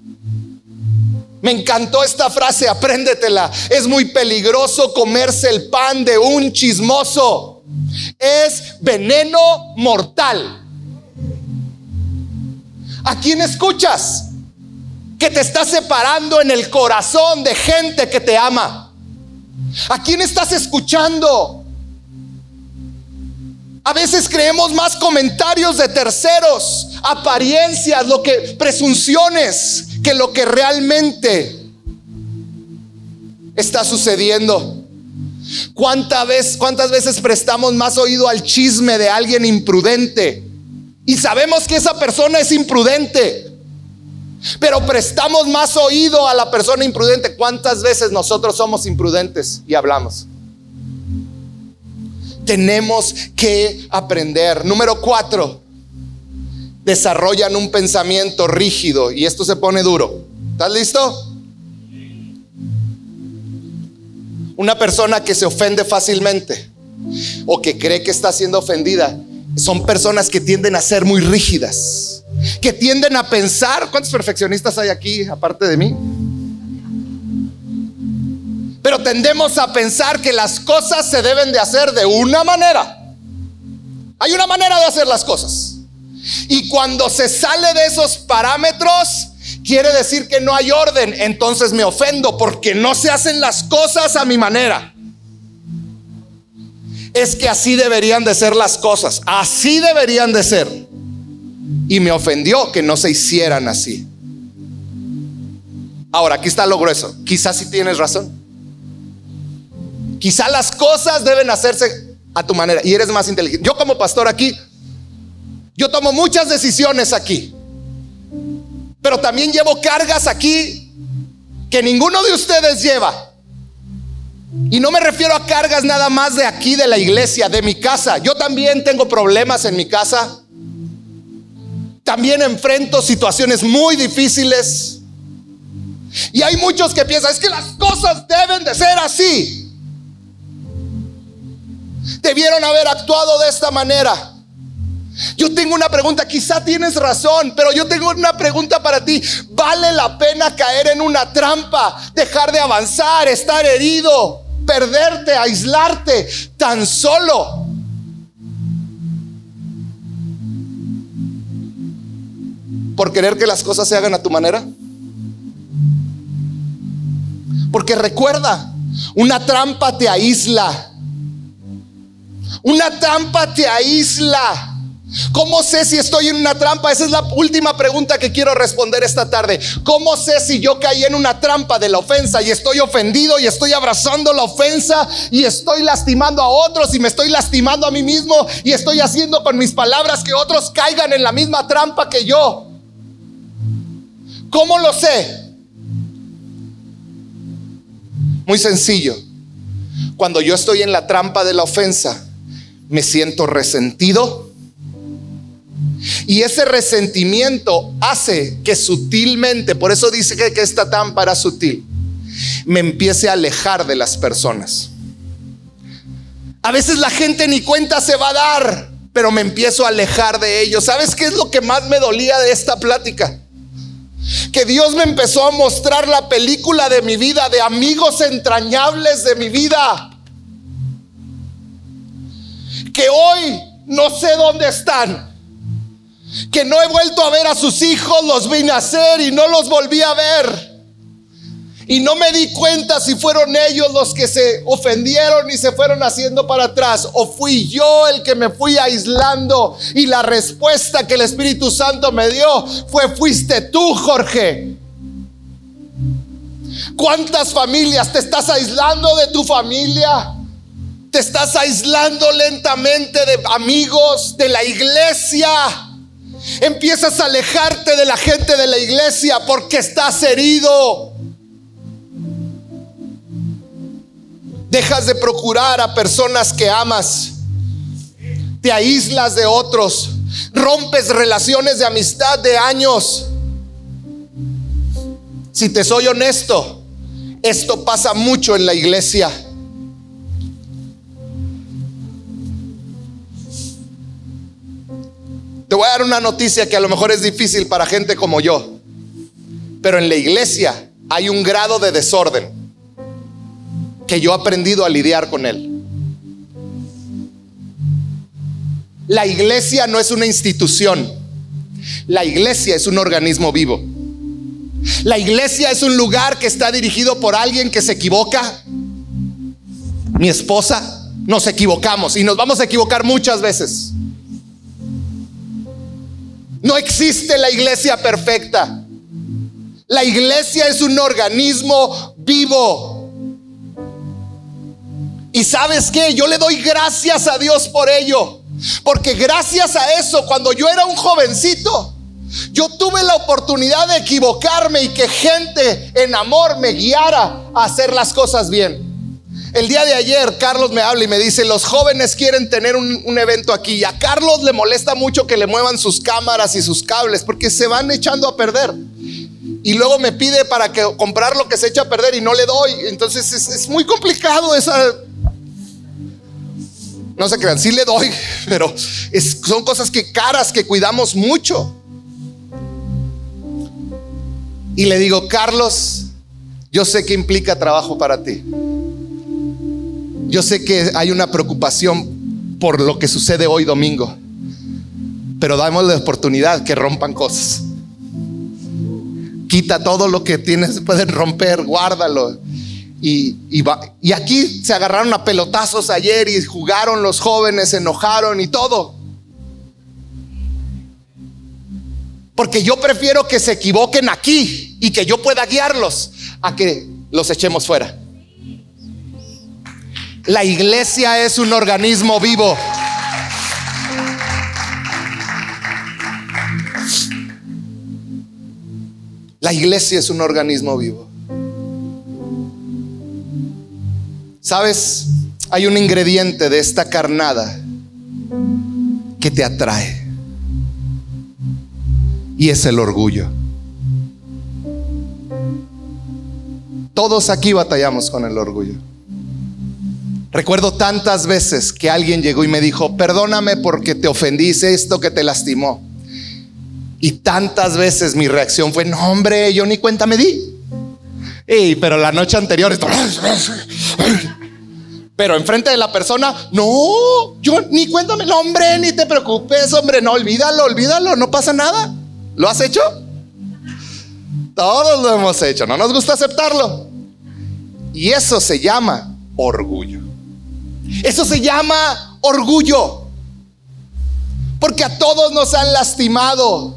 Speaker 2: Me encantó esta frase, apréndetela. Es muy peligroso comerse el pan de un chismoso. Es veneno mortal. ¿A quién escuchas? Que te está separando en el corazón de gente que te ama. ¿A quién estás escuchando? A veces creemos más comentarios de terceros, apariencias, presunciones, que lo que realmente está sucediendo. ¿Cuántas veces prestamos más oído al chisme de alguien imprudente? Y sabemos que esa persona es imprudente, pero prestamos más oído a la persona imprudente. ¿Cuántas veces nosotros somos imprudentes y hablamos? Tenemos que aprender. Número 4, desarrollan un pensamiento rígido. Y esto se pone duro. ¿Estás listo? Una persona que se ofende fácilmente o que cree que está siendo ofendida son personas que tienden a ser muy rígidas, que tienden a pensar. ¿Cuántos perfeccionistas hay aquí aparte de mí? Pero tendemos a pensar que las cosas se deben de hacer de una manera. Hay una manera de hacer las cosas, y cuando se sale de esos parámetros quiere decir que no hay orden. Entonces me ofendo porque no se hacen las cosas a mi manera. Es que así deberían de ser las cosas, así deberían de ser. Y me ofendió que no se hicieran así. Ahora, aquí está lo grueso. Quizás sí tienes razón. Quizás las cosas deben hacerse a tu manera y eres más inteligente. Yo como pastor aquí, yo tomo muchas decisiones aquí, pero también llevo cargas aquí que ninguno de ustedes lleva. Y no me refiero a cargas nada más de aquí, de la iglesia, de mi casa. Yo también tengo problemas en mi casa. También enfrento situaciones muy difíciles. Y hay muchos que piensan: es que las cosas deben de ser así. Debieron haber actuado de esta manera. Yo tengo una pregunta, quizá tienes razón, pero yo tengo una pregunta para ti. ¿Vale la pena caer en una trampa, dejar de avanzar, estar herido, perderte, aislarte tan solo? ¿Por querer que las cosas se hagan a tu manera? Porque recuerda, una trampa te aísla. Una trampa te aísla. ¿Cómo sé si estoy en una trampa? Esa es la última pregunta que quiero responder esta tarde. ¿Cómo sé si yo caí en una trampa de la ofensa y estoy ofendido y estoy abrazando la ofensa y estoy lastimando a otros y me estoy lastimando a mí mismo y estoy haciendo con mis palabras que otros caigan en la misma trampa que yo? ¿Cómo lo sé? Muy sencillo. Cuando yo estoy en la trampa de la ofensa, me siento resentido. Y ese resentimiento hace que sutilmente, por eso dice que esta trampa era sutil, me empiece a alejar de las personas. A veces la gente ni cuenta se va a dar, pero me empiezo a alejar de ellos. ¿Sabes qué es lo que más me dolía de esta plática? Que Dios me empezó a mostrar la película de mi vida, de amigos entrañables de mi vida, que hoy no sé dónde están, que no he vuelto a ver a sus hijos, los vi nacer y no los volví a ver. Y no me di cuenta si fueron ellos los que se ofendieron y se fueron haciendo para atrás, o fui yo el que me fui aislando. Y la respuesta que el Espíritu Santo me dio fue: fuiste tú, Jorge. ¿Cuántas familias te estás aislando de tu familia? Te estás aislando lentamente de amigos, de la iglesia. Empiezas a alejarte de la gente de la iglesia porque estás herido. Dejas de procurar a personas que amas. Te aíslas de otros. Rompes relaciones de amistad de años. Si te soy honesto, esto pasa mucho en la iglesia. Te voy a dar una noticia que a lo mejor es difícil para gente como yo, pero en la iglesia hay un grado de desorden que yo he aprendido a lidiar con él. La iglesia no es una institución. La iglesia es un organismo vivo. La iglesia es un lugar que está dirigido por alguien que se equivoca. Mi esposa, nos equivocamos y nos vamos a equivocar muchas veces. No existe la iglesia perfecta. La iglesia es un organismo vivo. Y ¿sabes qué? Yo le doy gracias a Dios por ello. Porque gracias a eso, cuando yo era un jovencito, yo tuve la oportunidad de equivocarme y que gente en amor me guiara a hacer las cosas bien. El día de ayer Carlos me habla y me dice: los jóvenes quieren tener un evento aquí. Y a Carlos le molesta mucho que le muevan sus cámaras y sus cables porque se van echando a perder. Y luego me pide para comprar lo que se echa a perder y no le doy. Entonces es muy complicado esa. No se crean, sí le doy, pero son cosas caras que cuidamos mucho. Y le digo: Carlos, yo sé que implica trabajo para ti. Yo sé que hay una preocupación por lo que sucede hoy domingo, pero damos la oportunidad que rompan cosas. Quita todo lo que tienes, pueden romper, guárdalo. Y aquí se agarraron a pelotazos ayer y jugaron los jóvenes, se enojaron y todo. Porque yo prefiero que se equivoquen aquí y que yo pueda guiarlos a que los echemos fuera. La iglesia es un organismo vivo. La iglesia es un organismo vivo. ¿Sabes? Hay un ingrediente de esta carnada que te atrae, y es el orgullo. Todos aquí batallamos con el orgullo. Recuerdo tantas veces que alguien llegó y me dijo: perdóname porque te ofendí, hice esto que te lastimó. Y tantas veces mi reacción fue: no, hombre, yo ni cuenta me di. Pero la noche anterior pero enfrente de la persona, no, yo ni cuéntame, no, hombre, ni te preocupes, hombre, no, olvídalo, no pasa nada. ¿Lo has hecho? Todos lo hemos hecho, no nos gusta aceptarlo. Y eso se llama orgullo. Eso se llama orgullo. Porque a todos nos han lastimado.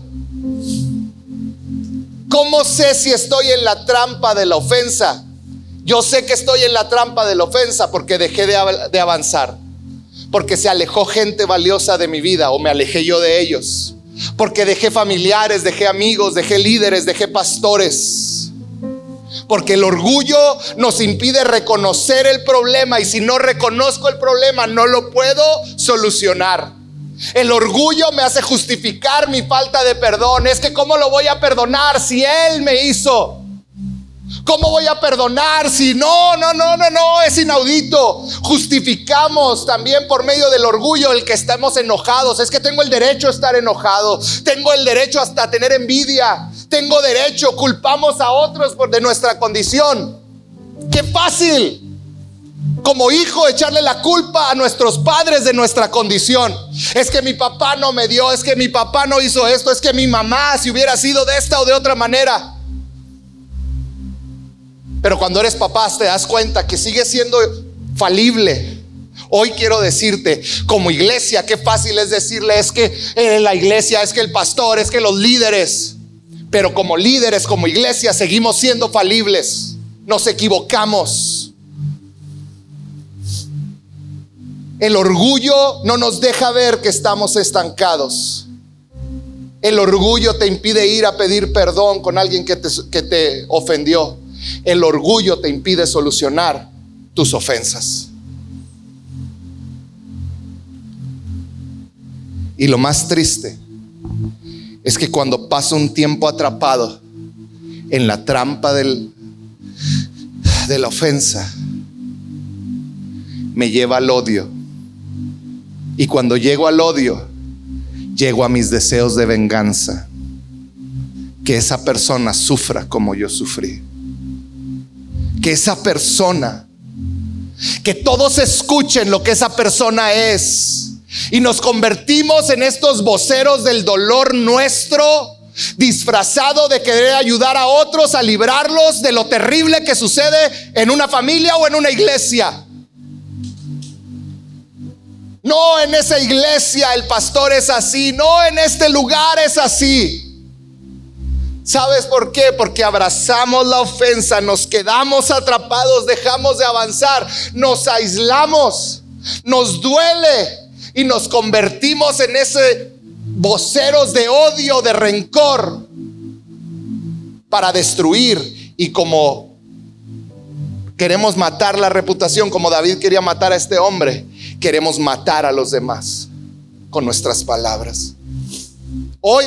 Speaker 2: ¿Cómo sé si estoy en la trampa de la ofensa? Yo sé que estoy en la trampa de la ofensa porque dejé de avanzar. Porque se alejó gente valiosa de mi vida, o me alejé yo de ellos. Porque dejé familiares, dejé amigos, dejé líderes, dejé pastores. Porque el orgullo nos impide reconocer el problema, y si no reconozco el problema no lo puedo solucionar. El orgullo me hace justificar mi falta de perdón. Es que ¿cómo lo voy a perdonar si él me hizo? ¿Cómo voy a perdonar si no, es inaudito? Justificamos también por medio del orgullo el que estamos enojados. Es que tengo el derecho a estar enojado, tengo el derecho hasta a tener envidia, tengo derecho. Culpamos a otros de nuestra condición. ¡Qué fácil! Como hijo, echarle la culpa a nuestros padres de nuestra condición. Es que mi papá no me dio, es que mi papá no hizo esto, es que mi mamá, si hubiera sido de esta o de otra manera. Pero cuando eres papá te das cuenta que sigues siendo falible. Hoy quiero decirte, como iglesia, qué fácil es decirle: es que la iglesia, es que el pastor, es que los líderes. Pero como líderes, como iglesia, seguimos siendo falibles. Nos equivocamos. El orgullo no nos deja ver que estamos estancados. El orgullo te impide ir a pedir perdón con alguien que te ofendió. El orgullo te impide solucionar tus ofensas. Y lo más triste es que cuando paso un tiempo atrapado en la trampa de la ofensa, me lleva al odio. Y cuando llego al odio, llego a mis deseos de venganza. Que esa persona sufra como yo sufrí. Que esa persona, que todos escuchen lo que esa persona es. Y nos convertimos en estos voceros del dolor nuestro, disfrazado de querer ayudar a otros a librarlos de lo terrible que sucede en una familia o en una iglesia. No, en esa iglesia el pastor es así, no, en este lugar es así. ¿Sabes por qué? Porque abrazamos la ofensa, nos quedamos atrapados, dejamos de avanzar, nos aislamos, nos duele y nos convertimos en ese voceros de odio, de rencor, para destruir. Y como queremos matar la reputación, como David quería matar a este hombre, queremos matar a los demás con nuestras palabras. Hoy,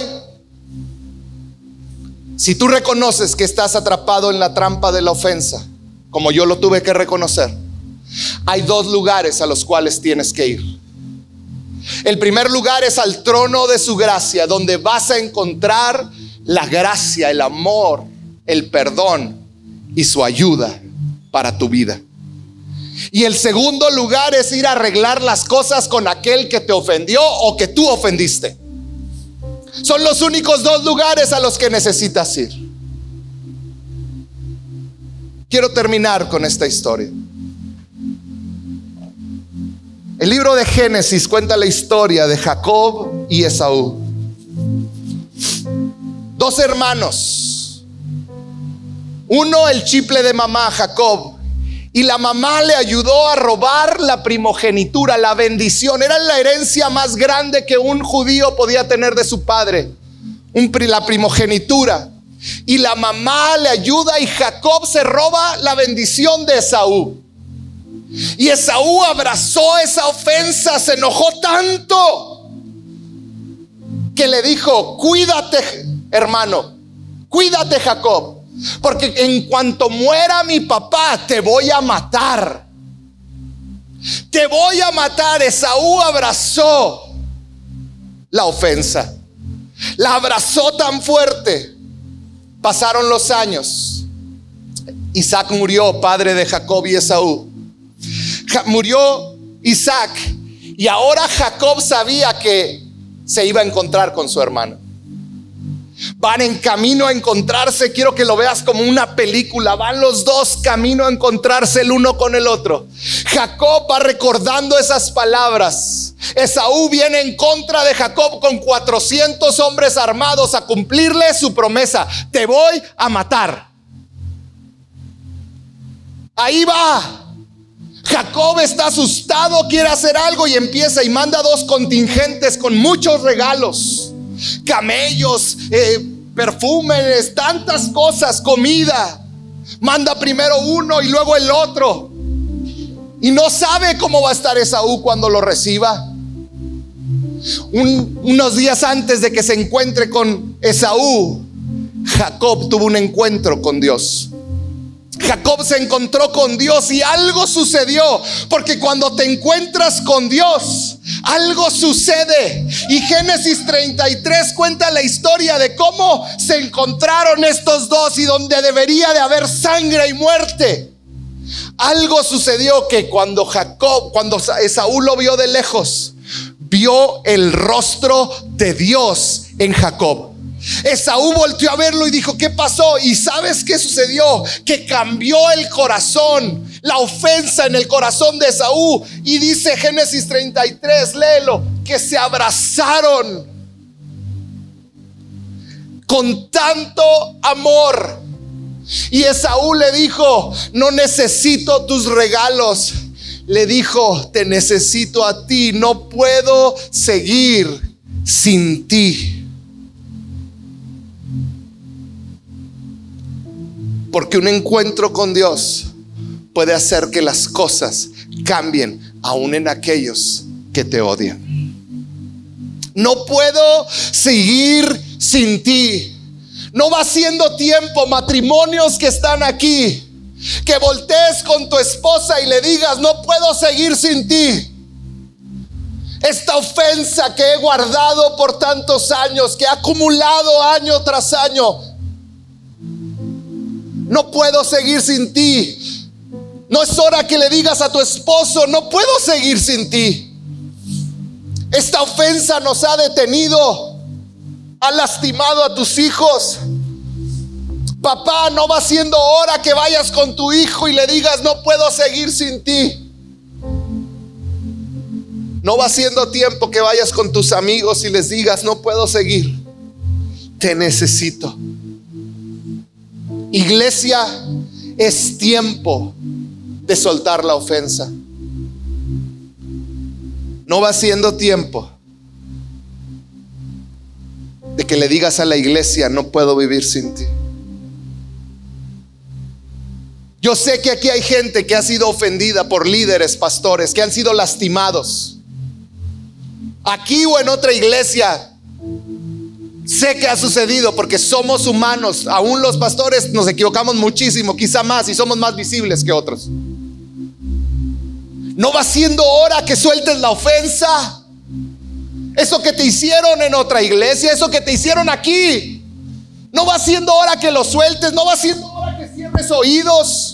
Speaker 2: si tú reconoces que estás atrapado en la trampa de la ofensa, como yo lo tuve que reconocer, hay dos lugares a los cuales tienes que ir. El primer lugar es al trono de su gracia, donde vas a encontrar la gracia, el amor, el perdón y su ayuda para tu vida. Y el segundo lugar es ir a arreglar las cosas con aquel que te ofendió o que tú ofendiste. Son los únicos dos lugares a los que necesitas ir. Quiero terminar con esta historia. El libro de Génesis cuenta la historia de Jacob y Esaú. Dos hermanos. Uno, el chiple de mamá, Jacob. Y la mamá le ayudó a robar la primogenitura, la bendición. Era la herencia más grande que un judío podía tener de su padre, la primogenitura. Y la mamá le ayuda y Jacob se roba la bendición de Esaú. Y Esaú abrazó esa ofensa, se enojó tanto que le dijo: cuídate, hermano, cuídate, Jacob, porque en cuanto muera mi papá te voy a matar. te voy a matar. Esaú abrazó la ofensa, la abrazó tan fuerte. Pasaron los años. Isaac murió, padre de Jacob y Esaú. Murió Isaac, y ahora Jacob sabía que se iba a encontrar con su hermano. Van en camino a encontrarse. Quiero que lo veas como una película. Van los dos camino a encontrarse el uno con el otro. Jacob va recordando esas palabras. Esaú viene en contra de Jacob con 400 hombres armados a cumplirle su promesa: te voy a matar. Ahí va. Jacob está asustado, quiere hacer algo y empieza y manda 2 contingentes con muchos regalos, camellos, perfumes, tantas cosas, comida. Manda primero uno y luego el otro, y no sabe cómo va a estar Esaú cuando lo reciba. Unos días antes de que se encuentre con Esaú, Jacob tuvo un encuentro con Dios. Jacob se encontró con Dios y algo sucedió, porque cuando te encuentras con Dios, algo sucede. Y Génesis 33 cuenta la historia de cómo se encontraron estos dos, y donde debería de haber sangre y muerte, algo sucedió que cuando Esaú lo vio de lejos, vio el rostro de Dios en Jacob. Esaú volteó a verlo y dijo: ¿qué pasó? Y ¿sabes qué sucedió? Que cambió el corazón, la ofensa en el corazón de Esaú. Y dice Génesis 33, léelo, que se abrazaron con tanto amor. Y Esaú le dijo: no necesito tus regalos. Le dijo: te necesito a ti, no puedo seguir sin ti. Porque un encuentro con Dios puede hacer que las cosas cambien, aún en aquellos que te odian. No puedo seguir sin ti. No va siendo tiempo, matrimonios que están aquí, que voltees con tu esposa y le digas: no puedo seguir sin ti. Esta ofensa que he guardado por tantos años, que he acumulado año tras año, no puedo seguir sin ti. No es hora que le digas a tu esposo: no puedo seguir sin ti. Esta ofensa nos ha detenido, ha lastimado a tus hijos. Papá, no va siendo hora que vayas con tu hijo y le digas: no puedo seguir sin ti. No va siendo tiempo que vayas con tus amigos y les digas: no puedo seguir, te necesito. Iglesia, es tiempo de soltar la ofensa. No va siendo tiempo de que le digas a la iglesia: no puedo vivir sin ti. Yo sé que aquí hay gente que ha sido ofendida por líderes, pastores, que han sido lastimados. Aquí o en otra iglesia, sé que ha sucedido, porque somos humanos. Aún los pastores nos equivocamos muchísimo, quizá más, y somos más visibles que otros. No va siendo hora que sueltes la ofensa. Eso que te hicieron en otra iglesia, eso que te hicieron aquí, no va siendo hora que lo sueltes. No va siendo hora que cierres oídos.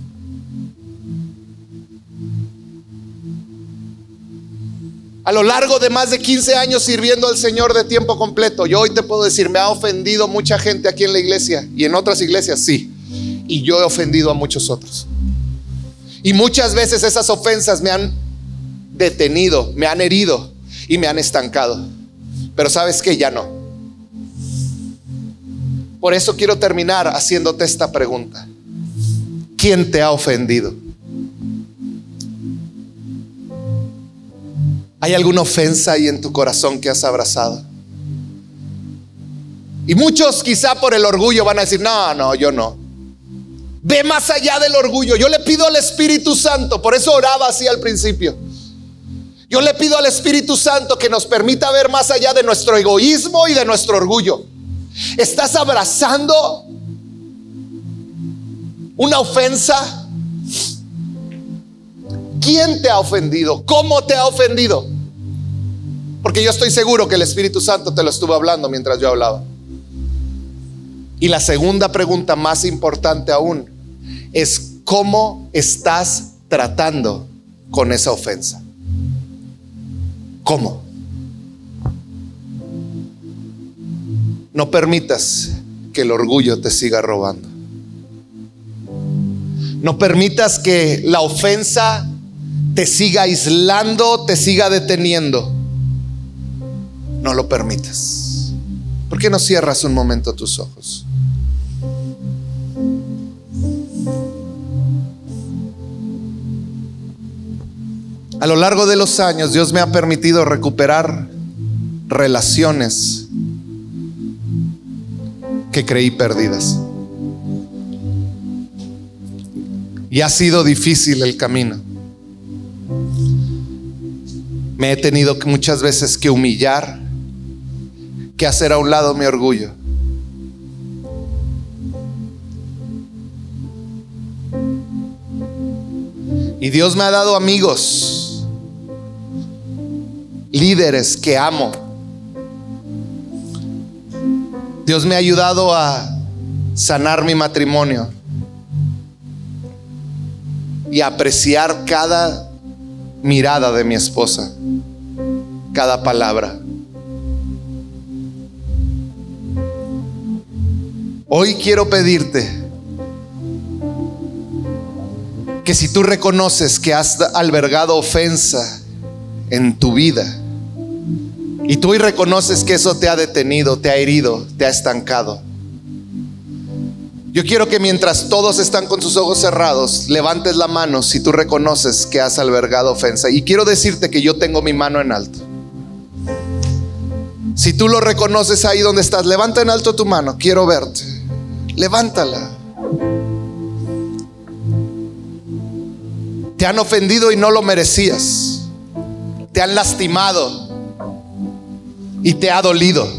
Speaker 2: A lo largo de más de 15 años sirviendo al Señor de tiempo completo, yo hoy te puedo decir: me ha ofendido mucha gente aquí en la iglesia, y en otras iglesias sí. Y yo he ofendido a muchos otros. Y muchas veces esas ofensas me han detenido, me han herido y me han estancado. Pero ¿sabes qué? Ya no. Por eso quiero terminar haciéndote esta pregunta: ¿quién te ha ofendido? ¿Hay alguna ofensa ahí en tu corazón que has abrazado? Y muchos quizá por el orgullo van a decir: no, yo no. Ve más allá del orgullo. Yo le pido al Espíritu Santo, por eso oraba así al principio. Yo le pido al Espíritu Santo que nos permita ver más allá de nuestro egoísmo y de nuestro orgullo. ¿Estás abrazando una ofensa? ¿Quién te ha ofendido? ¿Cómo te ha ofendido? Porque yo estoy seguro que el Espíritu Santo te lo estuvo hablando mientras yo hablaba. Y la segunda pregunta, más importante aún, es ¿cómo estás tratando con esa ofensa? ¿Cómo? No permitas que el orgullo te siga robando. No permitas que la ofensa te siga aislando, te siga deteniendo. No lo permitas. ¿Por qué no cierras un momento tus ojos? A lo largo de los años, Dios me ha permitido recuperar relaciones que creí perdidas. Y ha sido difícil el camino. Me he tenido muchas veces que humillar, que hacer a un lado mi orgullo. Y Dios me ha dado amigos, líderes que amo. Dios me ha ayudado a sanar mi matrimonio y a apreciar cada mirada de mi esposa, cada palabra. Hoy quiero pedirte que si tú reconoces que has albergado ofensa en tu vida y tú hoy reconoces que eso te ha detenido, te ha herido, te ha estancado, yo quiero que mientras todos están con sus ojos cerrados, levantes la mano si tú reconoces que has albergado ofensa. Y quiero decirte que yo tengo mi mano en alto. Si tú lo reconoces ahí donde estás, levanta en alto tu mano, quiero verte. Levántala. Te han ofendido y no lo merecías. Te han lastimado y te ha dolido.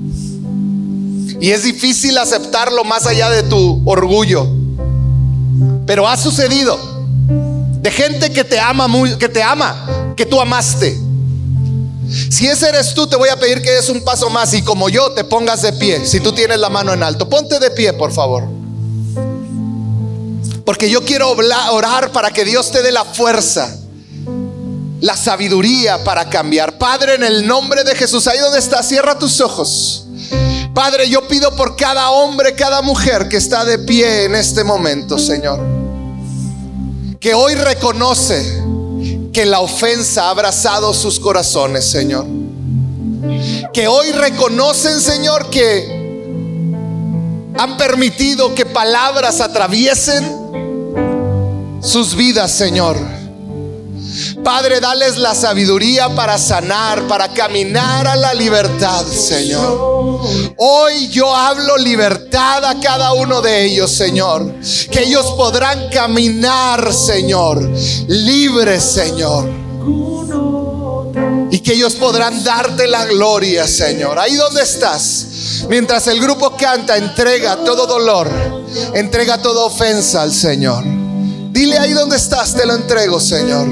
Speaker 2: Y es difícil aceptarlo más allá de tu orgullo, pero ha sucedido. De gente que te ama, que tú amaste. Si ese eres tú, te voy a pedir que des un paso más y como yo te pongas de pie. Si tú tienes la mano en alto, ponte de pie, por favor. Porque yo quiero orar para que Dios te dé la fuerza, la sabiduría para cambiar. Padre, en el nombre de Jesús, ahí donde estás, cierra tus ojos. Padre, yo pido por cada hombre, cada mujer que está de pie en este momento, Señor, que hoy reconoce que la ofensa ha abrazado sus corazones, Señor. Que hoy reconocen, Señor, que han permitido que palabras atraviesen sus vidas, Señor. Padre, dales la sabiduría para sanar, para caminar a la libertad, Señor. Hoy yo hablo libertad a cada uno de ellos, Señor. Que ellos podrán caminar, Señor, libres, Señor. Y que ellos podrán darte la gloria, Señor. Ahí donde estás, mientras el grupo canta, entrega todo dolor, entrega toda ofensa al Señor. Dile ahí donde estás, te lo entrego, Señor.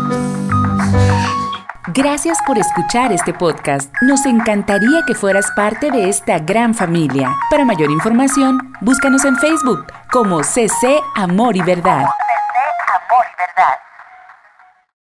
Speaker 1: Gracias por escuchar este podcast. Nos encantaría que fueras parte de esta gran familia. Para mayor información, búscanos en Facebook como CC Amor y Verdad.